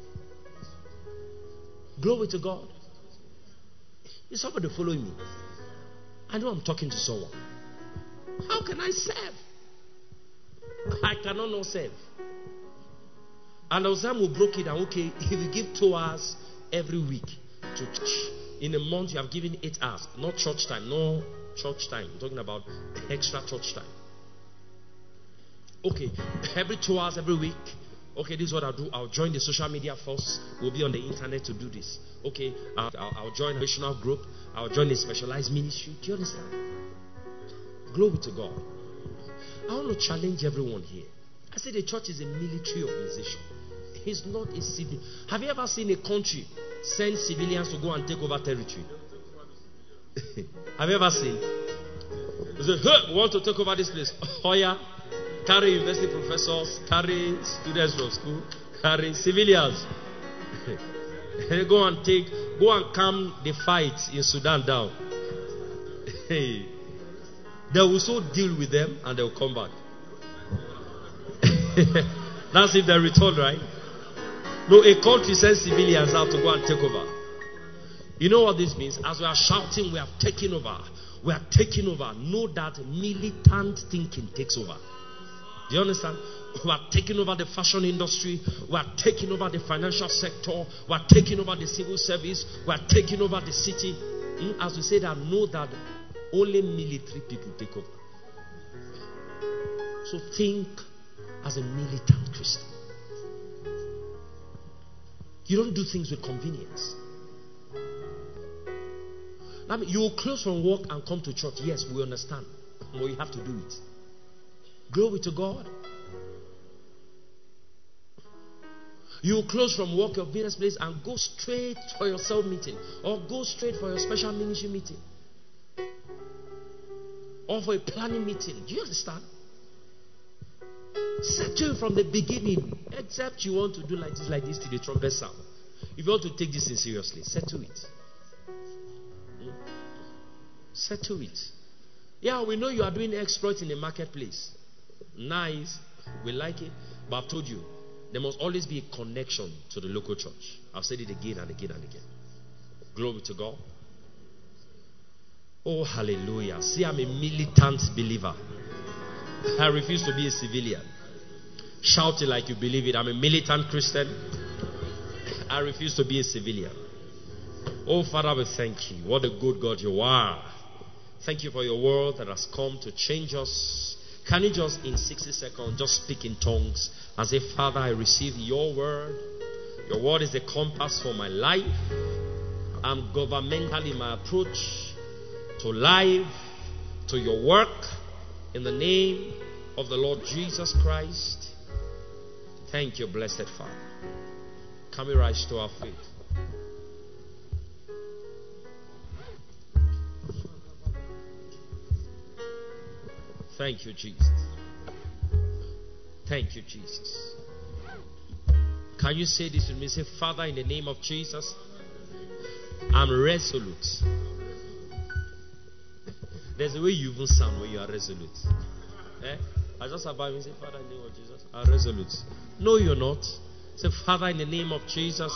C: Glory to God. Is somebody following me? I know I'm talking to someone. How can I serve? I cannot not serve. And Osam will broke it down. Okay, if you give two hours every week to church, in a month you have given eight hours. Not church time, no church time. I'm talking about extra church time. Okay, every two hours every week. Okay, this is what I'll do. I'll join the social media first. We'll be on the internet to do this. Okay, I'll, I'll, I'll join a missional group. I'll join a specialized ministry. Do you understand? Glory to God. I want to challenge everyone here. I say the church is a military organization. It's not a civil. Have you ever seen a country send civilians to go and take over territory? Have you ever seen? They say, hey, we want to take over this place. Oh yeah. Carry university professors, carry students from school, carry civilians. They go and take, go and calm the fight in Sudan down. Hey. They will so deal with them and they will come back. That's if they return, right? No, a country sends civilians out to go and take over. You know what this means? As we are shouting, we have taken over. We are taking over. Know that militant thinking takes over. Do you understand? We are taking over the fashion industry. We are taking over the financial sector. We are taking over the civil service. We are taking over the city. As we say that, know that only military people take over. So think as a militant Christian. You don't do things with convenience. I mean, you will close from work and come to church. Yes, we understand. But you have to do it. Glory to God. You will close from work, your business place, and go straight for your cell meeting. Or go straight for your special ministry meeting. Or for a planning meeting. Do you understand? Settle from the beginning. Except you want to do like this, like this till the trumpet sound. If you want to take this in seriously, settle it. Hmm? Settle it. Yeah, we know you are doing exploits in the marketplace. Nice. We like it. But I've told you, there must always be a connection to the local church. I've said it again and again and again. Glory to God. Oh, hallelujah. See, I'm a militant believer. I refuse to be a civilian. Shout it like you believe it. I'm a militant Christian. I refuse to be a civilian. Oh, Father, we thank you. What a good God you are. Thank you for your word that has come to change us. Can you just, in sixty seconds, just speak in tongues and say, Father, I receive your word. Your word is a compass for my life. I'm governmental in my approach to life, to your work, in the name of the Lord Jesus Christ. Thank you, blessed Father. Can we rise to our feet? Thank you, Jesus. Thank you, Jesus. Can you say this with me? Say, Father, in the name of Jesus, I'm resolute. There's a way you even sound when you are resolute. Eh? I just about me say, Father, in the name of Jesus, I'm resolute. No, you're not. Say, Father, in the name of Jesus,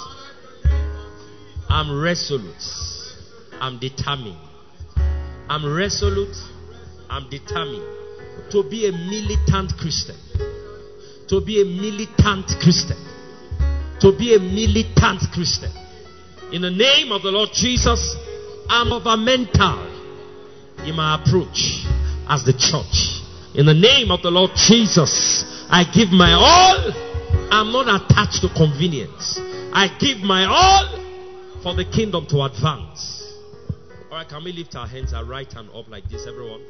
C: I'm resolute. I'm determined. I'm resolute. I'm determined to be a militant Christian. To be a militant Christian. To be a militant Christian. In the name of the Lord Jesus, I'm governmental in my approach as the church. In the name of the Lord Jesus, I give my all. I'm not attached to convenience. I give my all for the kingdom to advance. Alright, can we lift our hands, our right hand up like this, everyone?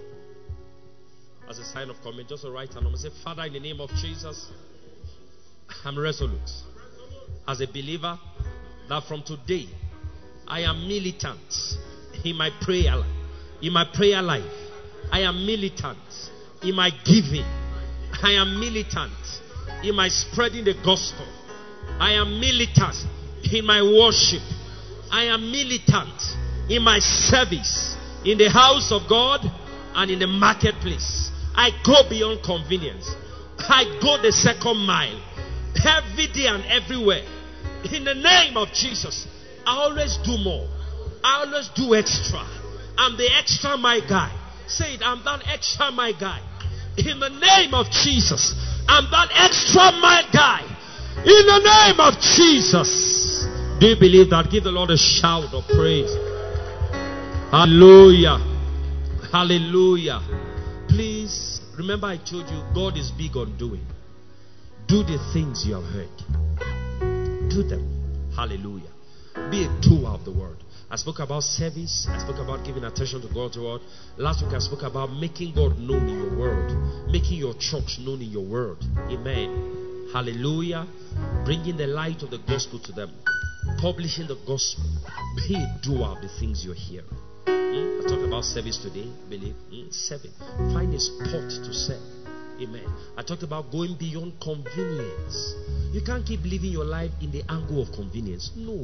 C: As a sign of comment, just a right hand up and say, Father, in the name of Jesus, I'm resolute as a believer that from today I am militant in my prayer life. In my prayer life, I am militant in my giving. I am militant in my spreading the gospel. I am militant in my worship. I am militant in my service in the house of God and in the marketplace. I go beyond convenience. I go the second mile every day and everywhere. In the name of Jesus, I always do more. I always do extra. I'm the extra mile guy. Say it, I'm that extra mile guy. In the name of Jesus, I'm that extra mile guy. In the name of Jesus. Do you believe that? Give the Lord a shout of praise. Hallelujah. Hallelujah. Please, remember I told you, God is big on doing. Do the things you have heard. Do them. Hallelujah. Be a doer of the word. I spoke about service. I spoke about giving attention to God's word. Last week I spoke about making God known in your word. Making your church known in your word. Amen. Hallelujah. Bringing the light of the gospel to them. Publishing the gospel. Be a doer of the things you're hearing. Hmm? I talked about service today. Believe. Hmm? Seven. Find a spot to serve. Amen. I talked about going beyond convenience. You can't keep living your life in the angle of convenience. No.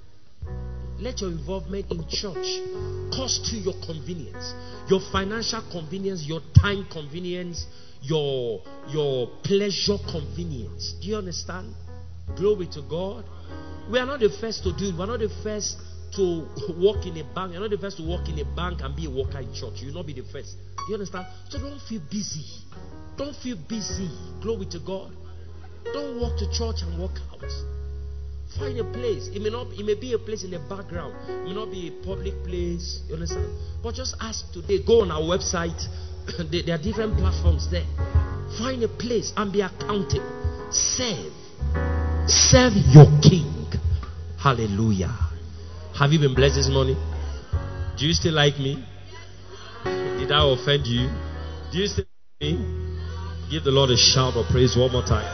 C: Let your involvement in church cost you your convenience, your financial convenience, your time convenience, your your pleasure convenience. Do you understand? Glory to God. We are not the first to do it. We are not the first to work in a bank. You're not the first to work in a bank and be a worker in church. You will not be the first. Do you understand? So don't feel busy. Don't feel busy. Glory to God. Don't walk to church and walk out. Find a place. It may not. It may be a place in the background. It may not be a public place. You understand? But just ask today. Go on our website. There are different platforms there. Find a place and be accountable. Serve. Serve your King. Hallelujah. Have you been blessed this morning? Do you still like me? Did I offend you? Do you still like me? Give the Lord a shout of praise one more time.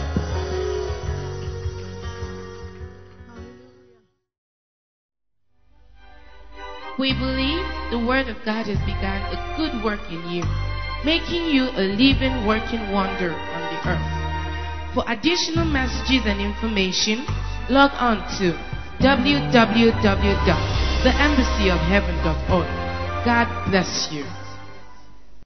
D: We believe the Word of God has begun a good work in you, making you a living, working wonder on the earth. For additional messages and information, log on to w w w dot the embassy of heaven dot org. God bless you.